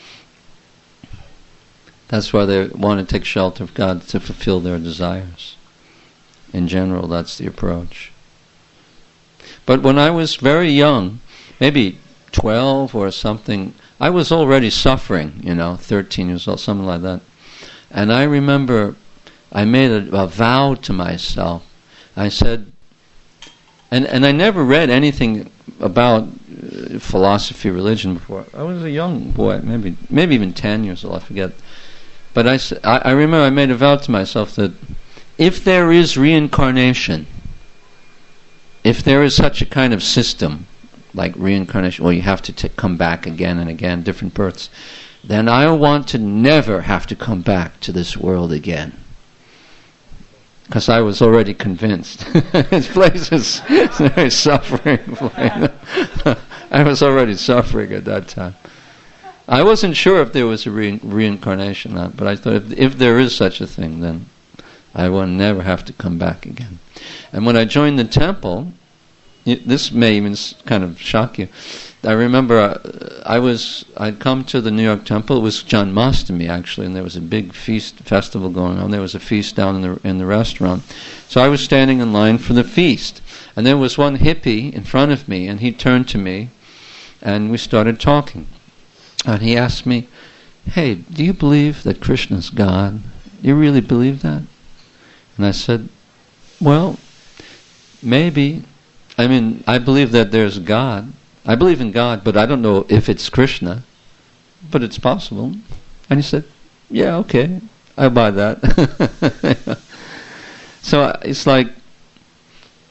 That's why they want to take shelter of God, to fulfill their desires. In general, that's the approach. But when I was very young, maybe twelve or something, I was already suffering, you know, thirteen years old, something like that. And I remember I made a, a vow to myself. I said, and, and I never read anything about uh, philosophy, religion before. I was a young boy, maybe maybe even ten years old, I forget. But I, I, I remember I made a vow to myself that if there is reincarnation, if there is such a kind of system, like reincarnation, well, you have to t- come back again and again, different births, then I want to never have to come back to this world again. Because I was already convinced. This place is very suffering. I was already suffering at that time. I wasn't sure if there was a re- reincarnation or not, but I thought if, if there is such a thing, then I will never have to come back again. And when I joined the temple, it, this may even kind of shock you. I remember uh, I was I'd come to the New York temple. It was Janmashtami actually, and there was a big feast festival going on. There was a feast down in the in the restaurant, so I was standing in line for the feast, and there was one hippie in front of me, and he turned to me, and we started talking, and he asked me, "Hey, do you believe that Krishna's God? Do you really believe that?" And I said, "Well, maybe. I mean, I believe that there's God. I believe in God, but I don't know if it's Krishna, but it's possible." And he said, "Yeah, okay, I buy that." So it's like,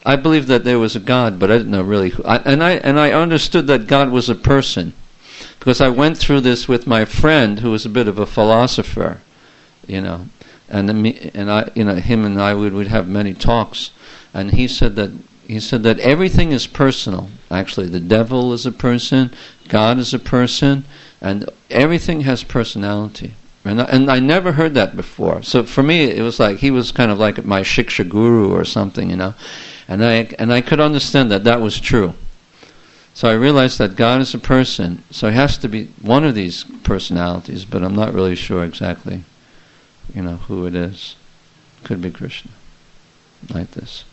I believed that there was a God, but I didn't know really who. I, and I and I understood that God was a person, because I went through this with my friend who was a bit of a philosopher, you know, and the, me, and I, you know, him and I would would have many talks, and he said that he said that everything is personal. Actually, the devil is a person, God is a person, and everything has personality. And I, and I never heard that before. So for me, it was like he was kind of like my Shiksha guru or something, you know. And I and I could understand that that was true. So I realized that God is a person, so he has to be one of these personalities, but I'm not really sure exactly, you know, who it is. Could be Krishna, like this.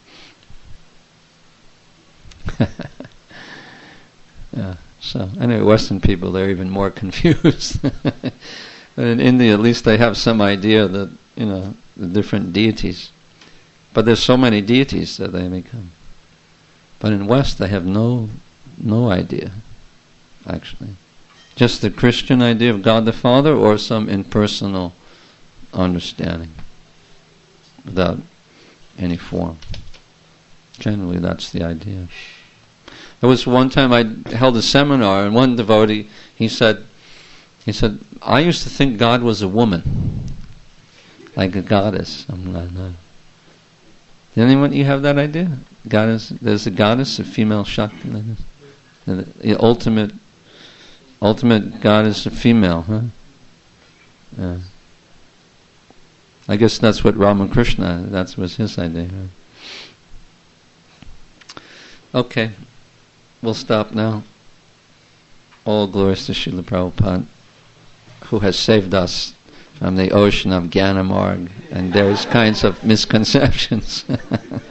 Yeah. So anyway, Western people, they're even more confused. But in India, at least they have some idea that, you know, the different deities. But there's so many deities that they become. But in West, they have no no idea, actually. Just the Christian idea of God the Father, or some impersonal understanding without any form. Generally, that's the idea. There was one time I held a seminar, and one devotee, he said, he said, I used to think God was a woman, like a goddess. I'm like, no. Did anyone, you have that idea? Goddess, there's a goddess, a female Shakti, like this. The, the ultimate, ultimate goddess, a female, huh? Yeah. I guess that's what Ramakrishna, that was his idea. Right? Okay, we'll stop now. All glories to Srila Prabhupada, who has saved us from the ocean of Jnanamarg and various kinds of misconceptions.